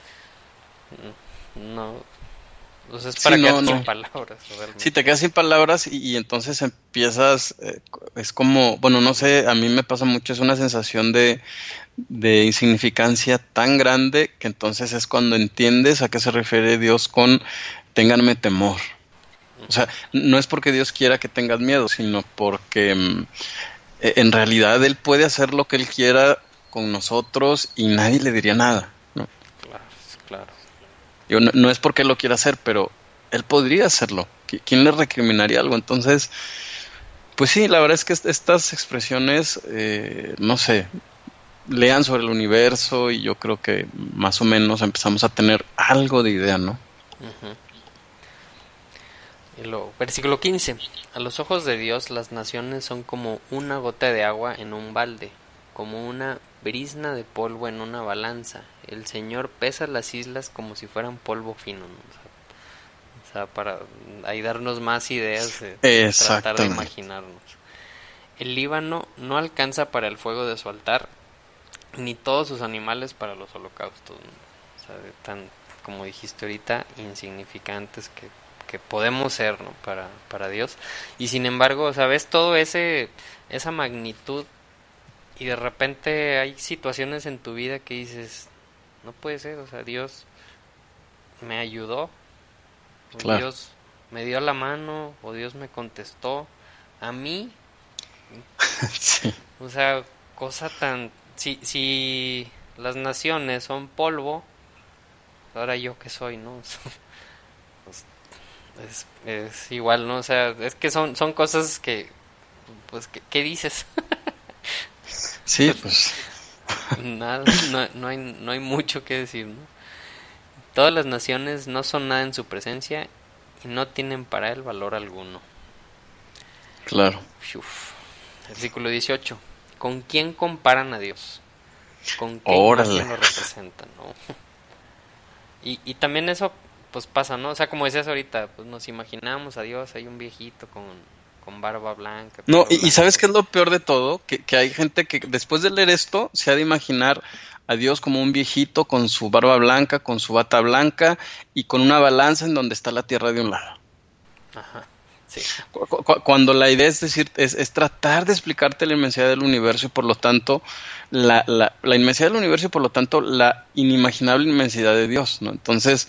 no. Entonces es para quedar sin palabras. Realmente. Sí, te quedas sin palabras y entonces empiezas, es como, bueno, no sé, a mí me pasa mucho, es una sensación de insignificancia tan grande que entonces es cuando entiendes a qué se refiere Dios con ténganme temor. O sea, no es porque Dios quiera que tengas miedo, sino porque en realidad Él puede hacer lo que Él quiera con nosotros y nadie le diría nada, ¿no? Claro. No es porque Él lo quiera hacer, pero Él podría hacerlo. ¿Quién le recriminaría algo? Entonces, pues sí, la verdad es que estas expresiones, no sé, lean sobre el universo y yo creo que más o menos empezamos a tener algo de idea, ¿no? Uh-huh. Y luego, versículo 15. A los ojos de Dios las naciones son como una gota de agua en un balde, como una brizna de polvo en una balanza. El Señor pesa las islas como si fueran polvo fino, ¿no? O sea, para ahí darnos más ideas de tratar de imaginarnos. El Líbano no alcanza para el fuego de su altar, ni todos sus animales para los holocaustos, ¿no? O sea, tan, como dijiste ahorita, insignificantes que podemos ser, ¿no? para Dios. Y sin embargo, ¿sabes? Todo esa magnitud, y de repente hay situaciones en tu vida que dices, no puede ser, o sea, Dios me ayudó, claro. Dios me dio la mano, o Dios me contestó a mí. Sí. O sea, cosa tan... Si las naciones son polvo, ahora yo qué soy, ¿no? Es igual, ¿no? O sea, es que son cosas que, pues, ¿qué dices? Sí, pues. Nada, no hay mucho que decir, ¿no? Todas las naciones no son nada en su presencia y no tienen para él valor alguno. Claro. Uf. Versículo 18. ¿Con quién comparan a Dios? ¿Con qué Órale. lo representan, no? Y también eso pues pasa, ¿no? O sea, como decías ahorita, pues nos imaginamos a Dios, hay un viejito con barba blanca. No, blanca. Y ¿sabes qué es lo peor de todo? Que hay gente que después de leer esto se ha de imaginar a Dios como un viejito con su barba blanca, con su bata blanca y con una balanza en donde está la tierra de un lado. Ajá, sí. Cuando la idea es decir, es tratar de explicarte la inmensidad del universo y por lo tanto la inmensidad del universo y por lo tanto la inimaginable inmensidad de Dios, ¿no? Entonces,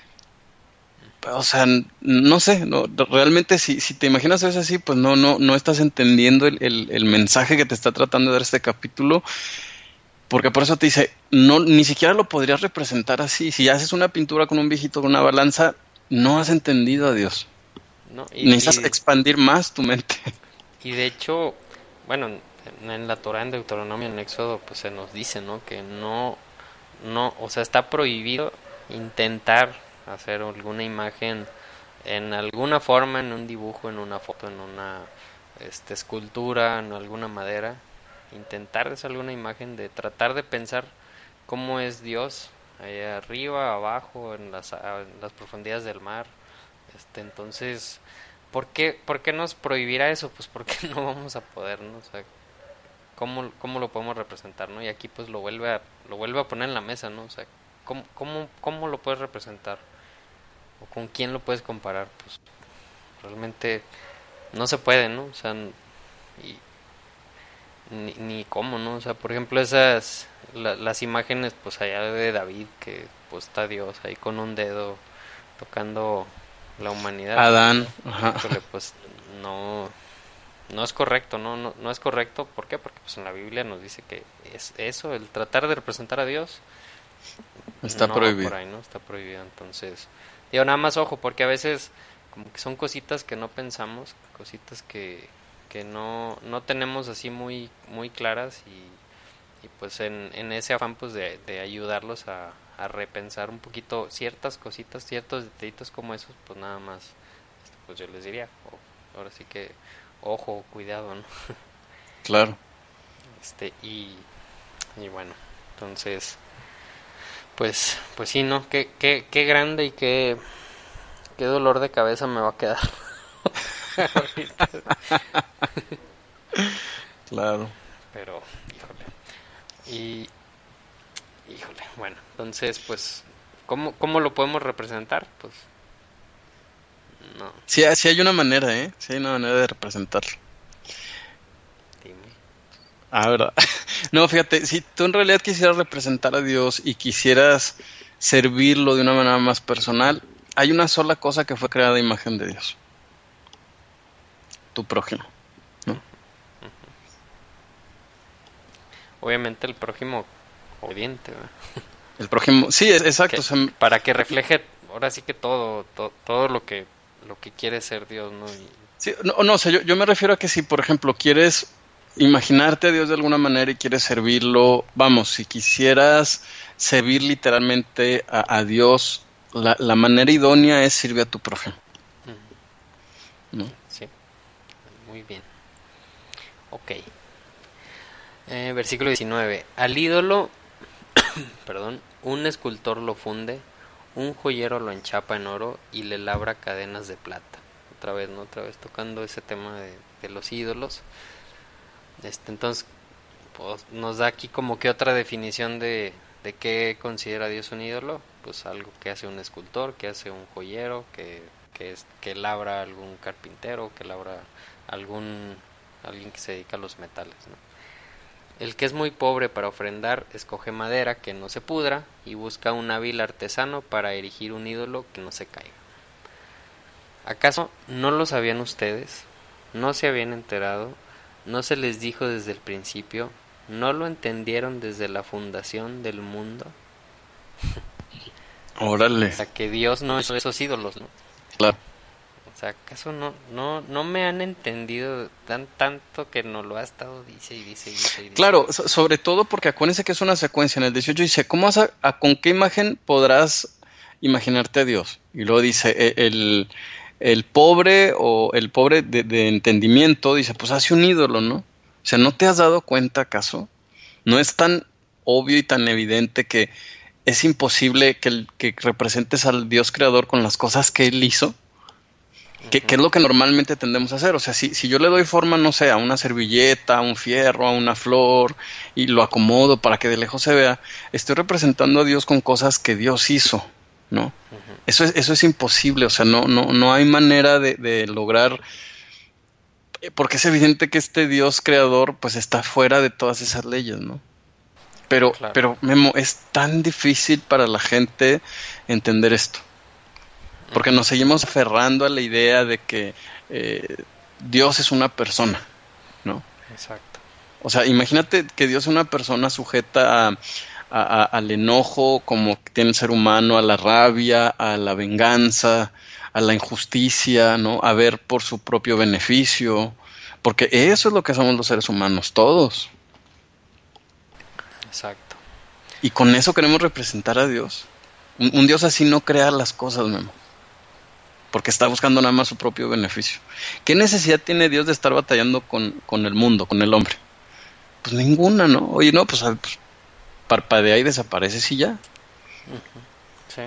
o sea, no sé, realmente si te imaginas eso así, pues no estás entendiendo el mensaje que te está tratando de dar este capítulo, porque por eso te dice, ni siquiera lo podrías representar así. Si haces una pintura con un viejito con una balanza, no has entendido a Dios. No, necesitas expandir más tu mente. Y de hecho, bueno, en la Torah, en Deuteronomio, en Éxodo, pues se nos dice, ¿no? Que no, o sea, está prohibido intentar hacer alguna imagen en alguna forma, en un dibujo, en una foto, en una escultura, en alguna madera, intentar hacer alguna imagen, de tratar de pensar cómo es Dios, allá arriba, abajo, en las profundidades del mar. Entonces, ¿por qué nos prohibirá eso? Pues porque no vamos a poder, ¿no? O sea, ¿cómo lo podemos representar, ¿no? Y aquí pues lo vuelve a poner en la mesa, ¿no? O sea, ¿cómo lo puedes representar? ¿O con quién lo puedes comparar? Pues realmente no se puede, ¿no? O sea, ni cómo, ¿no? O sea, por ejemplo, las imágenes, pues allá de David, que pues está Dios ahí con un dedo tocando la humanidad. Adán, ajá. Híjole, pues no es correcto, no es correcto. ¿Por qué? Porque pues en la Biblia nos dice que es eso, el tratar de representar a Dios está prohibido. Por ahí, ¿no? Está prohibido. Entonces, digo, nada más ojo, porque a veces como que son cositas que no pensamos, cositas que no tenemos así muy muy claras, y pues en ese afán pues de ayudarlos a repensar un poquito ciertas cositas, ciertos detallitos como esos, pues nada más pues yo les diría, ahora sí que ojo, cuidado, ¿no? Claro. Y bueno, entonces pues sí, ¿no? Qué grande y qué dolor de cabeza me va a quedar. Claro. Pero, híjole, bueno, entonces, pues, ¿cómo lo podemos representar? Pues, no. Sí hay una manera, sí hay una manera de representarlo. Dime. ¿Verdad? No, fíjate, si tú en realidad quisieras representar a Dios y quisieras servirlo de una manera más personal, hay una sola cosa que fue creada a imagen de Dios: tu prójimo, ¿no? Obviamente el prójimo obediente, ¿verdad? El prójimo, sí, exacto. Para que refleje ahora sí que todo lo que quiere ser Dios, ¿no? Sí, o sea, yo me refiero a que si, por ejemplo, quieres imaginarte a Dios de alguna manera y quieres servirlo, vamos, si quisieras servir literalmente a Dios, la manera idónea es sirve a tu prójimo. ¿no? Sí, muy bien. Ok. Versículo 19. Al ídolo, perdón, un escultor lo funde, un joyero lo enchapa en oro y le labra cadenas de plata. Otra vez, ¿no? Otra vez tocando ese tema de los ídolos. Entonces, pues, nos da aquí como que otra definición de qué considera Dios un ídolo. Pues algo que hace un escultor, que hace un joyero, que labra algún carpintero, que labra alguien que se dedica a los metales, ¿no? El que es muy pobre para ofrendar escoge madera que no se pudra y busca un hábil artesano para erigir un ídolo que no se caiga. ¿Acaso no lo sabían ustedes? ¿No se habían enterado? ¿No se les dijo desde el principio? ¿No lo entendieron desde la fundación del mundo? Órale. O sea, que Dios no es esos ídolos, ¿no? Claro. O sea, ¿acaso no me han entendido tanto que nos lo ha estado dice? Claro, sobre todo porque acuérdense que es una secuencia. En el 18 dice, ¿cómo con qué imagen podrás imaginarte a Dios? Y luego dice, el pobre o el pobre de entendimiento dice, pues hace un ídolo, ¿no? O sea, ¿no te has dado cuenta acaso? ¿No es tan obvio y tan evidente que es imposible que representes al Dios creador con las cosas que Él hizo? ¿Qué es lo que normalmente tendemos a hacer? O sea, si yo le doy forma, no sé, a una servilleta, a un fierro, a una flor, y lo acomodo para que de lejos se vea, estoy representando a Dios con cosas que Dios hizo, ¿no? Eso es imposible, o sea, no hay manera de lograr, porque es evidente que este Dios creador, pues está fuera de todas esas leyes, ¿no? Pero Memo, es tan difícil para la gente entender esto. Porque nos seguimos aferrando a la idea de que Dios es una persona, ¿no? Exacto. O sea, imagínate que Dios es una persona sujeta al enojo como tiene el ser humano, a la rabia, a la venganza, a la injusticia, ¿no? A ver por su propio beneficio, porque eso es lo que somos los seres humanos, todos. Exacto. Y con eso queremos representar a Dios. Un Dios así no crea las cosas, Memo. Porque está buscando nada más su propio beneficio. ¿Qué necesidad tiene Dios de estar batallando con el mundo, con el hombre? Pues ninguna, ¿no? Oye, no, pues parpadea y desapareces y ya. Sí.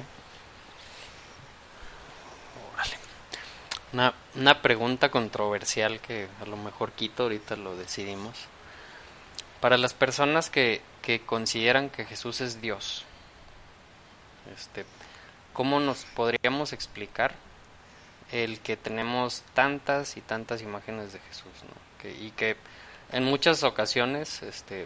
Órale. Una pregunta controversial que a lo mejor quito, ahorita lo decidimos. Para las personas que consideran que Jesús es Dios, ¿cómo nos podríamos explicar el que tenemos tantas y tantas imágenes de Jesús, ¿no? Y que en muchas ocasiones,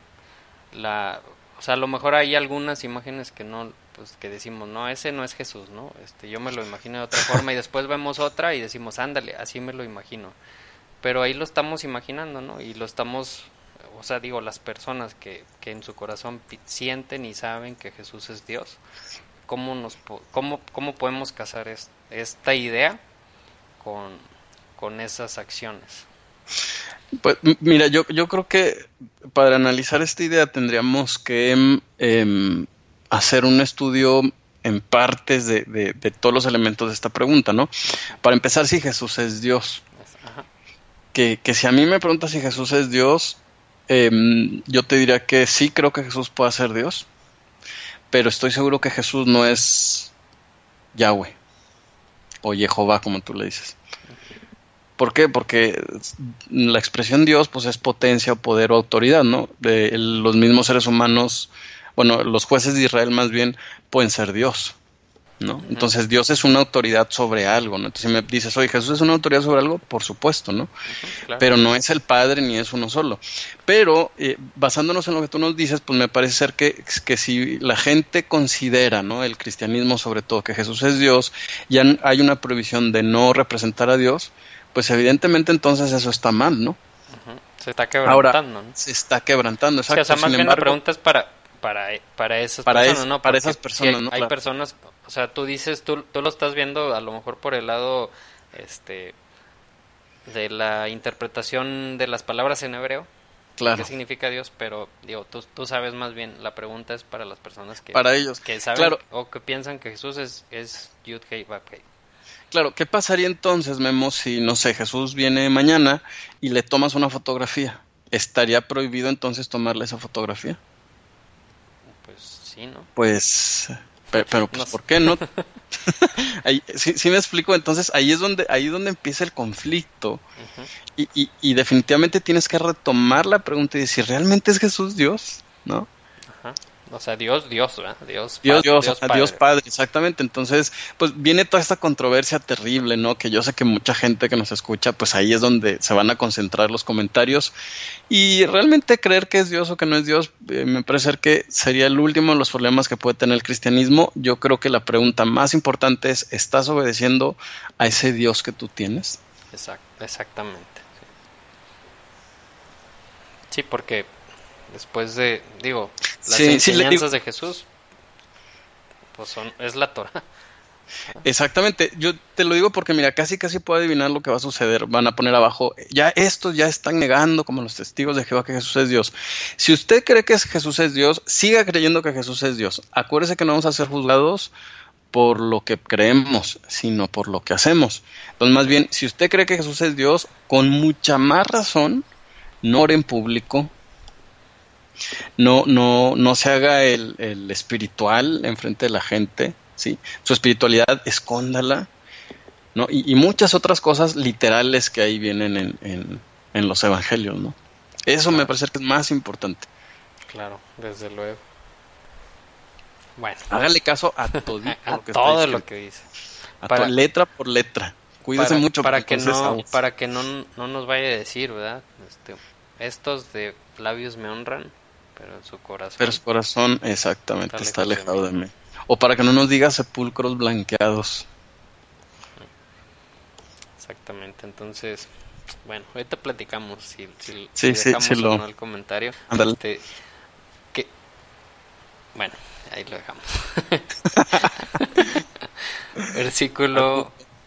o sea, a lo mejor hay algunas imágenes que no, pues que decimos, no, ese no es Jesús, ¿no? Yo me lo imagino de otra forma y después vemos otra y decimos, ándale, así me lo imagino. Pero ahí lo estamos imaginando, ¿no? Y lo estamos, o sea, digo, las personas que en su corazón sienten y saben que Jesús es Dios, ¿cómo podemos casar esta idea con esas acciones? Pues mira, yo creo que para analizar esta idea tendríamos que hacer un estudio en partes de todos los elementos de esta pregunta, ¿no? Para empezar, si Jesús es Dios. Ajá. Que si a mí me preguntas si Jesús es Dios, yo te diría que sí creo que Jesús pueda ser Dios, pero estoy seguro que Jesús no es Yahweh o Jehová, como tú le dices. ¿Por qué? Porque la expresión Dios pues es potencia, poder o autoridad, ¿no? Los mismos seres humanos, bueno, los jueces de Israel más bien pueden ser Dios, ¿no? Uh-huh. Entonces Dios es una autoridad sobre algo, ¿no? Entonces si me dices, oye, ¿Jesús es una autoridad sobre algo? Por supuesto, ¿no? Uh-huh, claro. Pero no es el Padre ni es uno solo. Pero basándonos en lo que tú nos dices, pues me parece ser que si la gente considera, ¿no? El cristianismo sobre todo, que Jesús es Dios, ya hay una prohibición de no representar a Dios, pues evidentemente entonces eso está mal, ¿no? Uh-huh. Se está quebrantando, ahora, ¿no? Se está quebrantando, exacto. Sí, o sea, más bien la pregunta es para esas personas, ¿no? Para esas personas, ¿no? Hay claro. Personas, o sea, tú dices, tú lo estás viendo a lo mejor por el lado, de la interpretación de las palabras en hebreo. Claro. ¿Qué significa Dios? Pero, digo, tú sabes más bien, la pregunta es para las personas para ellos, que saben, claro. o que piensan que Jesús es Yud Hei Vav Hei. Claro, ¿qué pasaría entonces, Memo, si, no sé, Jesús viene mañana y le tomas una fotografía? ¿Estaría prohibido entonces tomarle esa fotografía? Pues sí, ¿no? Pues, pero pues, No sé. ¿por qué no? Ahí, sí me explico, entonces ahí es donde empieza el conflicto. Ujú. Y definitivamente tienes que retomar la pregunta y decir, ¿realmente es Jesús Dios? ¿No? Ajá. O sea, Dios, ¿verdad? Dios Padre. Padre, exactamente. Entonces, pues viene toda esta controversia terrible, ¿no? Que yo sé que mucha gente que nos escucha, pues ahí es donde se van a concentrar los comentarios. Y realmente creer que es Dios o que no es Dios, me parece ser que sería el último de los problemas que puede tener el cristianismo. Yo creo que la pregunta más importante es, ¿estás obedeciendo a ese Dios que tú tienes? Exactamente. Sí, porque después de, las Sí, enseñanzas de Jesús, pues es la Torah. exactamente, yo te lo digo porque mira, casi puedo adivinar lo que va a suceder. Van a poner abajo, ya estos ya están negando como los testigos de Jehová que Jesús es Dios. Si usted cree que Jesús es Dios, siga creyendo que Jesús es Dios. Acuérdese que no vamos a ser juzgados por lo que creemos, sino por lo que hacemos. Entonces, más bien, si usted cree que Jesús es Dios, con mucha más razón, no ore en público, no se haga el espiritual enfrente de la gente, ¿sí? Su espiritualidad escóndala, ¿no? Y muchas otras cosas literales que ahí vienen en los evangelios, ¿no? Eso me parece que es más importante. Claro, desde luego. Bueno, Hágale caso a todito a lo que está todo diciendo, lo que dice. letra por letra. Cuídese mucho para que entonces, aguas. para que no nos vaya a decir, ¿verdad? Estos de labios me honran, pero en su corazón. Pero su corazón exactamente Está está lejos de alejado de mí. O para que no nos diga sepulcros blanqueados. Exactamente, entonces, bueno, ahorita platicamos si Sí, dejamos sí, o no el comentario. Ándale. Que, bueno, ahí lo dejamos. Versículo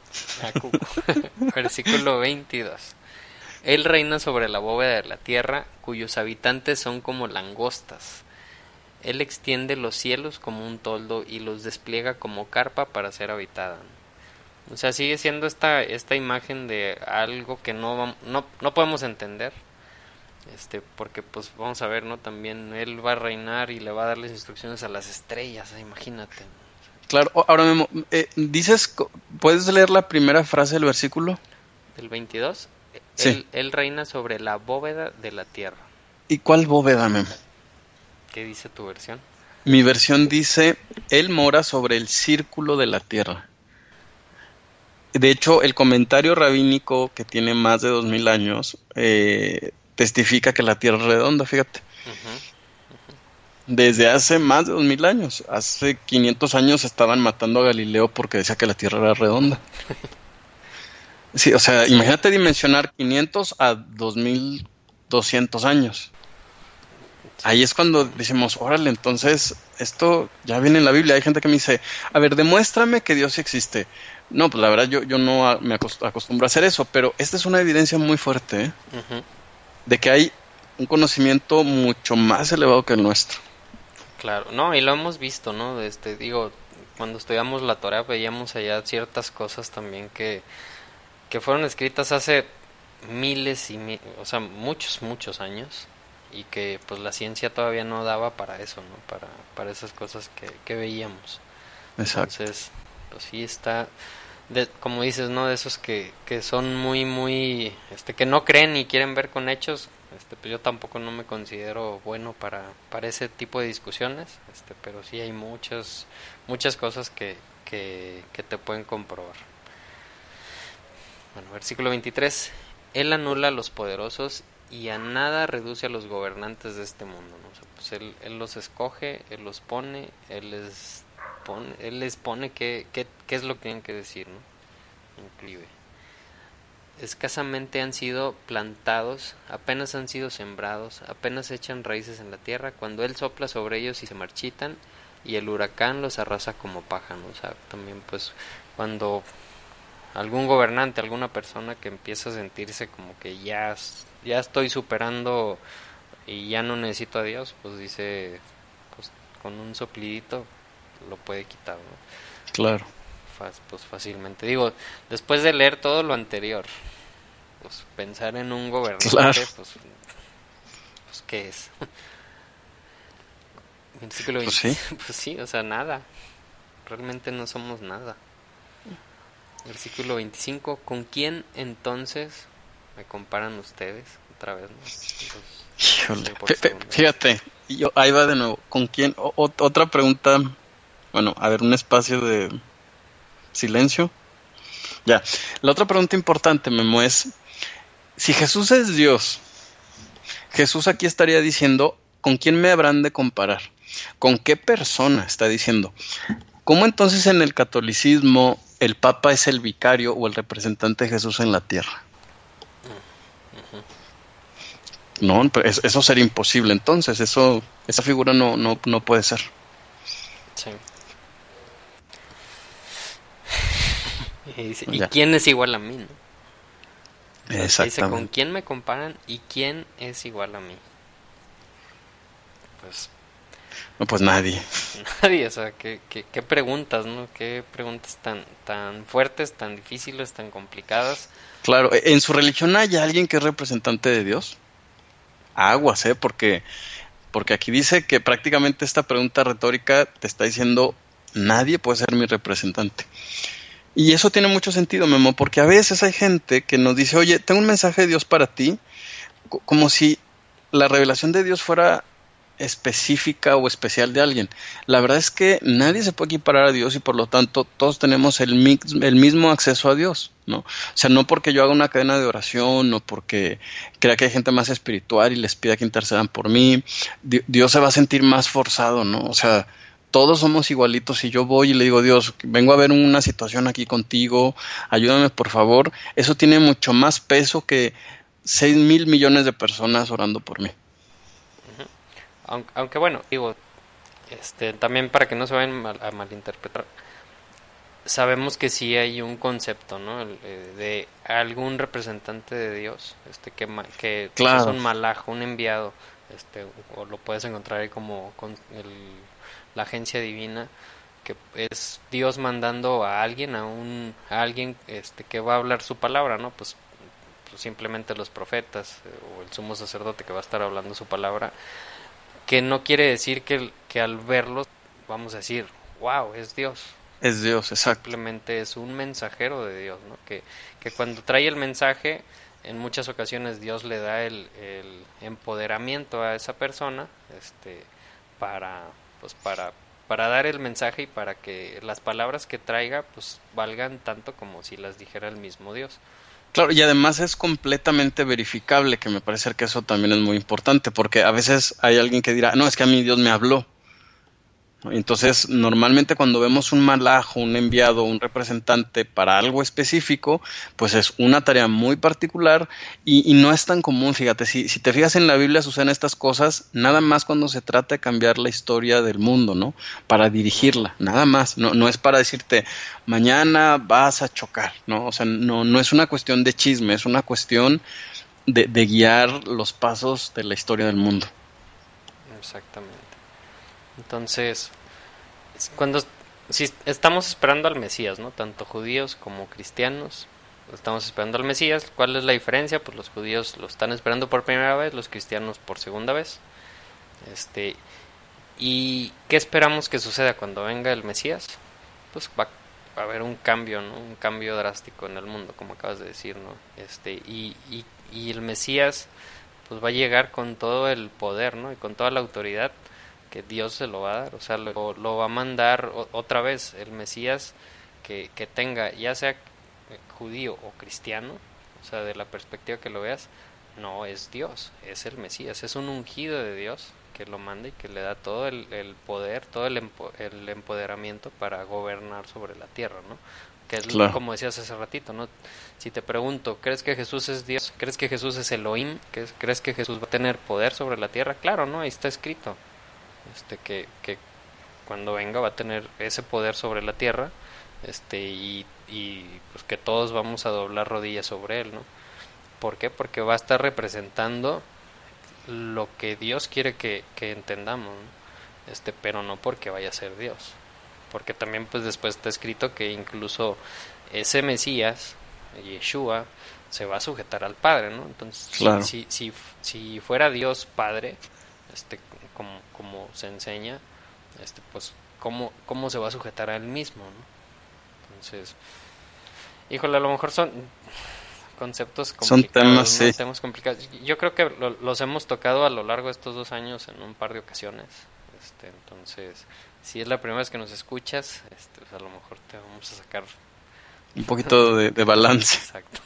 Versículo 22. Él reina sobre la bóveda de la tierra, cuyos habitantes son como langostas. Él extiende los cielos como un toldo y los despliega como carpa para ser habitada. O sea, sigue siendo esta imagen de algo que no podemos entender. Porque pues vamos a ver, ¿no? También él va a reinar y le va a dar las instrucciones a las estrellas, imagínate. Claro, ahora mismo, ¿puedes leer la primera frase del versículo? Del 22. Sí. Él reina sobre la bóveda de la tierra. ¿Y cuál bóveda, Memo? ¿Qué dice tu versión? Mi versión dice, él mora sobre el círculo de la tierra. De hecho, el comentario rabínico que tiene más de 2000 años testifica que la tierra es redonda, fíjate. Desde hace más de 2000 años. Hace 500 años estaban matando a Galileo porque decía que la tierra era redonda. Sí, o sea, imagínate dimensionar 500 a 2200 años. Ahí es cuando decimos, órale, entonces esto ya viene en la Biblia. Hay gente que me dice, a ver, demuéstrame que Dios sí existe. No, pues la verdad yo no me acostumbro a hacer eso, pero esta es una evidencia muy fuerte, ¿eh? De que hay un conocimiento mucho más elevado que el nuestro. Claro, no, y lo hemos visto, ¿no? Cuando estudiamos la Torah veíamos allá ciertas cosas también que fueron escritas hace miles o sea, muchos años, y que pues la ciencia todavía no daba para eso, ¿no? Para esas cosas que veíamos. Exacto. Entonces, pues sí está, como dices, ¿no? De esos que son muy, que no creen ni quieren ver con hechos. Pues yo tampoco no me considero bueno para ese tipo de discusiones, pero sí hay muchas cosas que te pueden comprobar. Bueno, versículo 23. Él anula a los poderosos y a nada reduce a los gobernantes de este mundo, ¿no? O sea, pues él los escoge, él los pone, él les pone qué es lo que tienen que decir, ¿no? Inclusive. Escasamente han sido plantados, apenas han sido sembrados, apenas echan raíces en la tierra, cuando él sopla sobre ellos y se marchitan, y el huracán los arrasa como paja, ¿no? O sea, también pues cuando algún gobernante, alguna persona que empieza a sentirse como que ya estoy superando y ya no necesito a Dios, pues dice, pues con un soplidito lo puede quitar, ¿no? Claro. pues fácilmente. Digo, después de leer todo lo anterior, pues pensar en un gobernante, Claro. pues ¿qué es? Versículo Pues 20, sí. pues sí, o sea, nada. Realmente no somos nada. Versículo 25, ¿con quién entonces me comparan ustedes? Otra vez, ¿no? Entonces, Híjole. sí, por segunda vez. Fíjate, ahí va de nuevo. ¿Con quién? Otra pregunta. Bueno, a ver, un espacio de silencio. Ya. La otra pregunta importante, Memo, es, si Jesús es Dios, Jesús aquí estaría diciendo, ¿con quién me habrán de comparar? ¿Con qué persona está diciendo? ¿Cómo entonces en el catolicismo el Papa es el vicario o el representante de Jesús en la tierra? No, pues eso sería imposible entonces, esa figura no puede ser. Sí. Y dice, ¿y Ya. quién es igual a mí, no? O sea, dice, ¿con Exactamente. quién me comparan y quién es igual a mí? Pues No, pues nadie. nadie, o sea, ¿qué preguntas, no? ¿Qué preguntas tan fuertes, tan difíciles, tan complicadas? Claro, ¿en su religión hay alguien que es representante de Dios? Aguas, porque aquí dice que prácticamente esta pregunta retórica te está diciendo, nadie puede ser mi representante. Y eso tiene mucho sentido, Memo, porque a veces hay gente que nos dice, oye, tengo un mensaje de Dios para ti, como si la revelación de Dios fuera específica o especial de alguien. La verdad es que nadie se puede equiparar a Dios y por lo tanto todos tenemos el mismo acceso a Dios, ¿no? O sea, no porque yo haga una cadena de oración, no porque crea que hay gente más espiritual y les pida que intercedan por mí, Dios se va a sentir más forzado, ¿no? O sea, todos somos igualitos. Si yo voy y le digo, Dios, vengo a ver una situación aquí contigo, ayúdame por favor, eso tiene mucho más peso que 6,000 millones de personas orando por mí. Aunque bueno, digo, también para que no se vayan a malinterpretar, sabemos que sí hay un concepto, ¿no? De algún representante de Dios, que pues, es Claro. un malajo, un enviado, o lo puedes encontrar ahí como con la agencia divina, que es Dios mandando a alguien, a alguien, que va a hablar su palabra, ¿no? Pues simplemente los profetas, o el sumo sacerdote que va a estar hablando su palabra, que no quiere decir que al verlos vamos a decir, wow, es Dios. Es Dios, exacto. Simplemente es un mensajero de Dios, ¿no? Que cuando trae el mensaje, en muchas ocasiones Dios le da el empoderamiento a esa persona, para, pues para dar el mensaje y para que las palabras que traiga, pues valgan tanto como si las dijera el mismo Dios. Claro, y además es completamente verificable, que me parece que eso también es muy importante, porque a veces hay alguien que dirá, no, es que a mí Dios me habló. Entonces, normalmente cuando vemos un malajo, un enviado, un representante para algo específico, pues es una tarea muy particular y no es tan común. Fíjate, si te fijas en la Biblia suceden estas cosas nada más cuando se trata de cambiar la historia del mundo, ¿no? Para dirigirla, nada más. No es para decirte, mañana vas a chocar, ¿no? O sea, no es una cuestión de chisme, es una cuestión de guiar los pasos de la historia del mundo. Exactamente. Entonces, si estamos esperando al Mesías, ¿no? Tanto judíos como cristianos estamos esperando al Mesías. ¿Cuál es la diferencia? Pues los judíos lo están esperando por primera vez, los cristianos por segunda vez. ¿Y qué esperamos que suceda cuando venga el Mesías? Pues va a haber un cambio, ¿no? Un cambio drástico en el mundo, como acabas de decir, ¿no? Y el Mesías pues va a llegar con todo el poder, ¿no? Y con toda la autoridad que Dios se lo va a dar, o sea, lo va a mandar otra vez el Mesías que tenga, ya sea judío o cristiano, o sea, de la perspectiva que lo veas, no es Dios, es el Mesías, es un ungido de Dios que lo manda y que le da todo el poder, todo el empoderamiento para gobernar sobre la tierra, ¿no? Que es Claro. como decías hace ratito, ¿no? Si te pregunto, ¿crees que Jesús es Dios? ¿Crees que Jesús es Elohim? ¿Crees que Jesús va a tener poder sobre la tierra? Claro, ¿no? Ahí está escrito. Que cuando venga va a tener ese poder sobre la tierra, y pues que todos vamos a doblar rodillas sobre él, ¿no? ¿Por qué? Porque va a estar representando lo que Dios quiere que entendamos, ¿no? Pero no porque vaya a ser Dios, porque también pues después está escrito que incluso ese Mesías, Yeshua, se va a sujetar al Padre, ¿no? Entonces, claro. si fuera Dios Padre, como se enseña, pues cómo se va a sujetar a él mismo, ¿no? Entonces, híjole, a lo mejor son conceptos complicados, son temas, ¿no? sí. Temas complicados. Yo creo que los hemos tocado a lo largo de estos 2 años en un par de ocasiones. Entonces, si es la primera vez que nos escuchas, pues a lo mejor te vamos a sacar un poquito de balance. Exacto.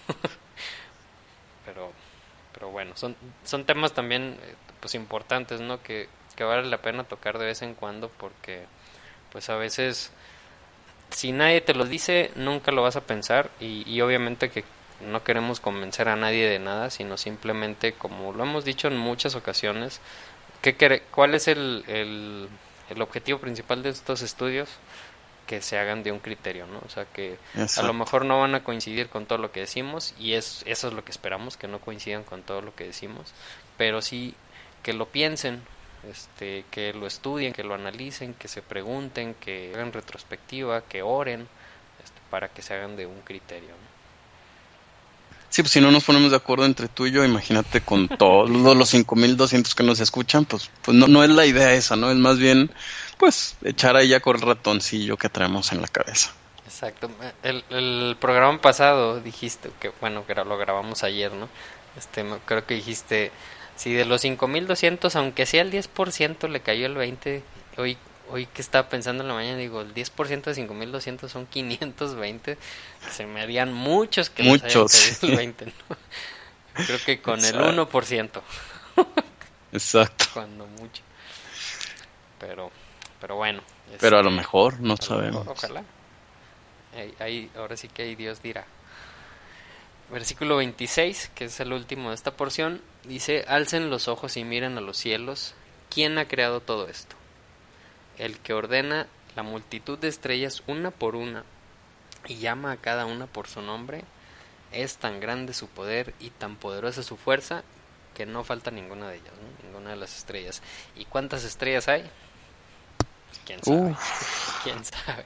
pero bueno, son temas también pues importantes, ¿no? Que vale la pena tocar de vez en cuando, porque pues a veces si nadie te lo dice nunca lo vas a pensar, y obviamente que no queremos convencer a nadie de nada, sino simplemente, como lo hemos dicho en muchas ocasiones, ¿cuál es el objetivo principal de estos estudios? Que se hagan de un criterio, ¿no? O sea, que exacto, a lo mejor no van a coincidir con todo lo que decimos, y eso es lo que esperamos, que no coincidan con todo lo que decimos, pero sí que lo piensen, que lo estudien, que lo analicen, que se pregunten, que hagan retrospectiva, que oren, para que se hagan de un criterio, ¿no? Sí, pues si no nos ponemos de acuerdo entre tú y yo, imagínate con todos los 5,200 que nos escuchan, pues no es la idea esa, ¿no? Es más bien, pues, echar ahí a correr el ratoncillo que traemos en la cabeza. Exacto. El programa pasado dijiste que, bueno, que lo grabamos ayer, ¿no? Creo que dijiste, si de los 5,200, aunque sea el 10% le cayó el 20, hoy que estaba pensando en la mañana, digo, el 10% de 5,200 son 520, se me harían muchos que les hayan caído el 20, ¿no? Creo que con exacto, el 1%. Exacto. Cuando mucho. Pero bueno. Pero a lo mejor, no sabemos. Mejor, ojalá. Ahora sí que ahí Dios dirá. Versículo 26, que es el último de esta porción, dice: alcen los ojos y miren a los cielos. ¿Quién ha creado todo esto? El que ordena la multitud de estrellas una por una y llama a cada una por su nombre. Es tan grande su poder y tan poderosa su fuerza que no falta ninguna de ellas, ¿no? Ninguna de las estrellas. ¿Y cuántas estrellas hay? Pues quién sabe. ¿Quién sabe?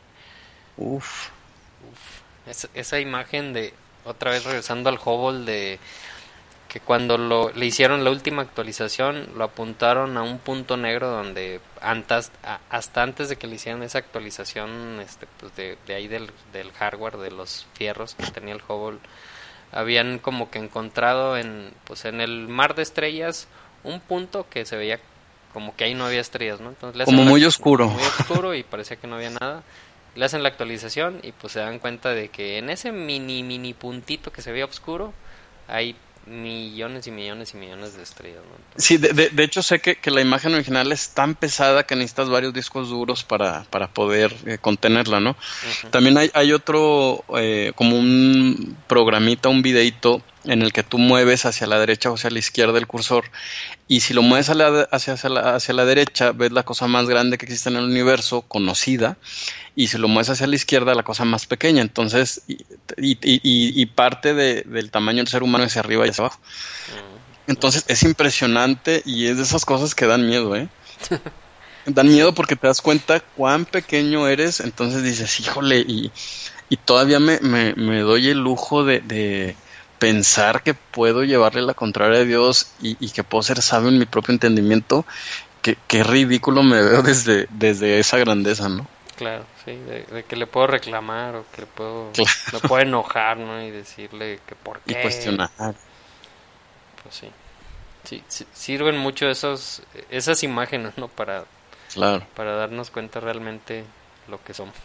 Esa imagen de, otra vez regresando al Hubble, de que cuando le hicieron la última actualización, lo apuntaron a un punto negro donde hasta antes de que le hicieran esa actualización, pues de ahí del hardware, de los fierros que tenía el Hubble, habían como que encontrado en el mar de estrellas un punto que se veía como que ahí no había estrellas, ¿no? Entonces, como muy oscuro. Muy oscuro, y parecía que no había nada. Le hacen la actualización y pues se dan cuenta de que en ese mini puntito que se veía oscuro hay millones y millones y millones de estrellas, ¿no? Entonces, sí, de hecho sé que la imagen original es tan pesada que necesitas varios discos duros para poder contenerla, ¿no? Uh-huh. También hay otro, como un programita, un videito en el que tú mueves hacia la derecha o hacia la izquierda el cursor, y si lo mueves hacia la derecha ves la cosa más grande que existe en el universo, conocida, y si lo mueves hacia la izquierda la cosa más pequeña. Entonces y parte del tamaño del ser humano hacia arriba y hacia abajo. Entonces es impresionante, y es de esas cosas que dan miedo, dan miedo porque te das cuenta cuán pequeño eres. Entonces dices, híjole, y todavía me doy el lujo de pensar que puedo llevarle la contraria a Dios y que puedo ser sabio en mi propio entendimiento. Qué ridículo me veo desde esa grandeza, ¿no? Claro, sí, de que le puedo reclamar o que le puedo enojar, ¿no? Y decirle que por qué. Y cuestionar. Pues sí, sirven mucho esas imágenes, ¿no? Para darnos cuenta realmente lo que somos.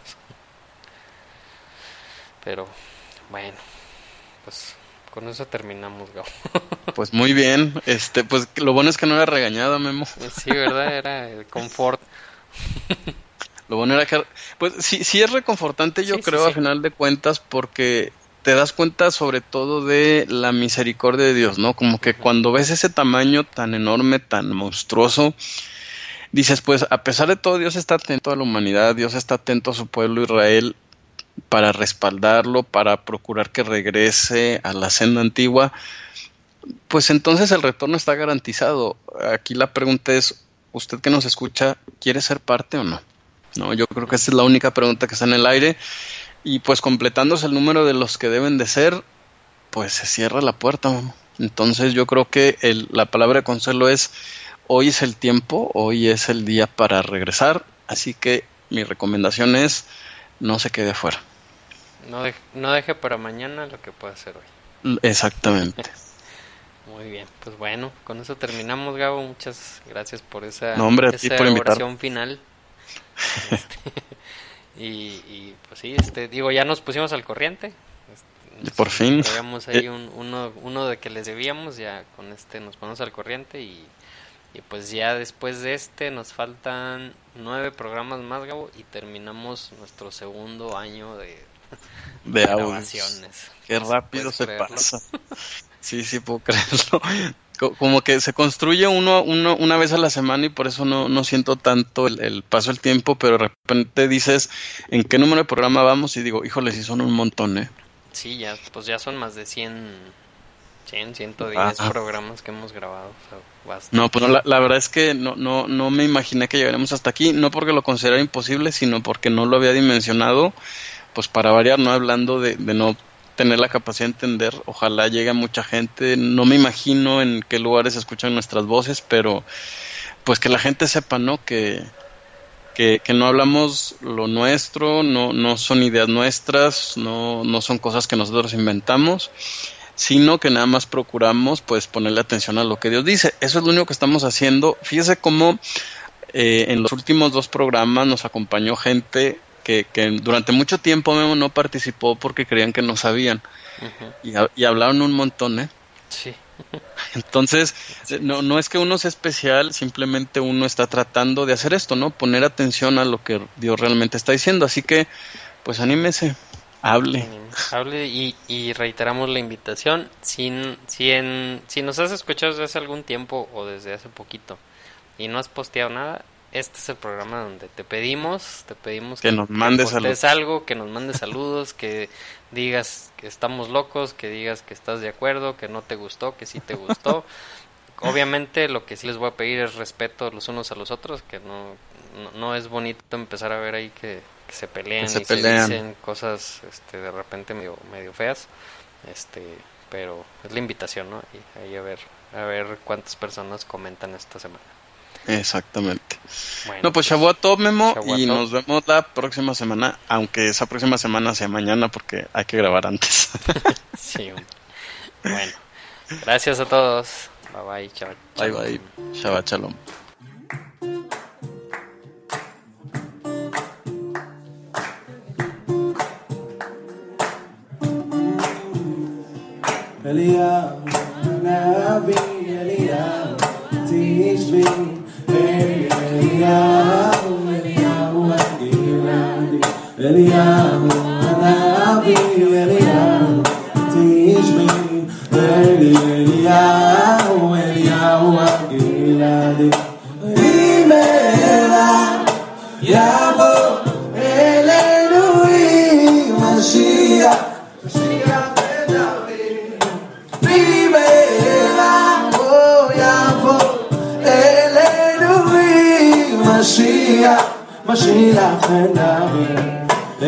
Pero bueno, pues con eso terminamos, Gabo. Pues muy bien, pues lo bueno es que no era regañada, Memo. Sí, ¿verdad? Era el confort. Lo bueno era que, pues sí es reconfortante, yo creo, a final de cuentas, porque te das cuenta sobre todo de la misericordia de Dios, ¿no? Como que cuando ves ese tamaño tan enorme, tan monstruoso, dices, pues a pesar de todo, Dios está atento a la humanidad, Dios está atento a su pueblo Israel, para respaldarlo, para procurar que regrese a la senda antigua. Pues entonces el retorno está garantizado. Aquí la pregunta es, ¿usted que nos escucha quiere ser parte o no? No, yo creo que esa es la única pregunta que está en el aire. Y pues completándose el número de los que deben de ser, pues se cierra la puerta, mamá. Entonces yo creo que la palabra de consuelo es: hoy es el tiempo, hoy es el día para regresar. Así que mi recomendación es: no se quede afuera. No deje para mañana lo que pueda hacer hoy. Exactamente. Muy bien, pues bueno, con eso terminamos, Gabo. Muchas gracias por esa, No, hombre, a ti por invitar. oración final. Y pues sí, digo, ya nos pusimos al corriente. Por fin. Traíamos ahí uno de que les debíamos, ya con nos ponemos al corriente y pues ya después de nos faltan 9 programas más, Gabo, y terminamos nuestro segundo año de grabaciones. Qué rápido se pasa. Sí, puedo creerlo. Como que se construye uno una vez a la semana y por eso no siento tanto el paso del tiempo, pero de repente dices, ¿en qué número de programa vamos? Y digo, híjole, sí son un montón, ¿eh? Sí, pues ya son más de 110 programas que hemos grabado. O sea, no, pues la verdad es que no me imaginé que llegaremos hasta aquí, no porque lo considerara imposible, sino porque no lo había dimensionado, pues para variar, no hablando de no tener la capacidad de entender. Ojalá llegue a mucha gente. No me imagino en qué lugares se escuchan nuestras voces, pero pues que la gente sepa, ¿no? Que no hablamos lo nuestro, no son ideas nuestras, no son cosas que nosotros inventamos, sino que nada más procuramos pues ponerle atención a lo que Dios dice. Eso es lo único que estamos haciendo. Fíjese cómo en los últimos 2 programas nos acompañó gente que durante mucho tiempo Memo no participó porque creían que no sabían. Uh-huh. Y hablaron un montón, ¿eh? Sí. Entonces, no es que uno sea especial, simplemente uno está tratando de hacer esto, ¿no? Poner atención a lo que Dios realmente está diciendo. Así que, pues anímese, hable y reiteramos la invitación. Si nos has escuchado desde hace algún tiempo o desde hace poquito y no has posteado nada, este es el programa donde te pedimos que nos mandes algo, que nos mandes saludos, que digas que estamos locos, que digas que estás de acuerdo, que no te gustó, que sí te gustó. Obviamente lo que sí les voy a pedir es respeto los unos a los otros, que no es bonito empezar a ver ahí que se pelean y se dicen cosas de repente medio feas, pero es la invitación, ¿no? Y ahí a ver cuántas personas comentan esta semana. Exactamente. Bueno, no, pues Shavuot Tov, Memo, y nos vemos la próxima semana, aunque esa próxima semana sea mañana porque hay que grabar antes. Sí. Bueno, gracias a todos. Bye bye. Bye. Shabbat Shalom. Eliyahu, Navi, Eliyahu, Tishvi, Eliyahu, Agiladi, Eliyahu, Navi, Eliyahu, Tishvi, Eliyahu, Agiladi, Imela, Yavo, Elelui, Mashiach. Mashiach, Mashiach, and Amen.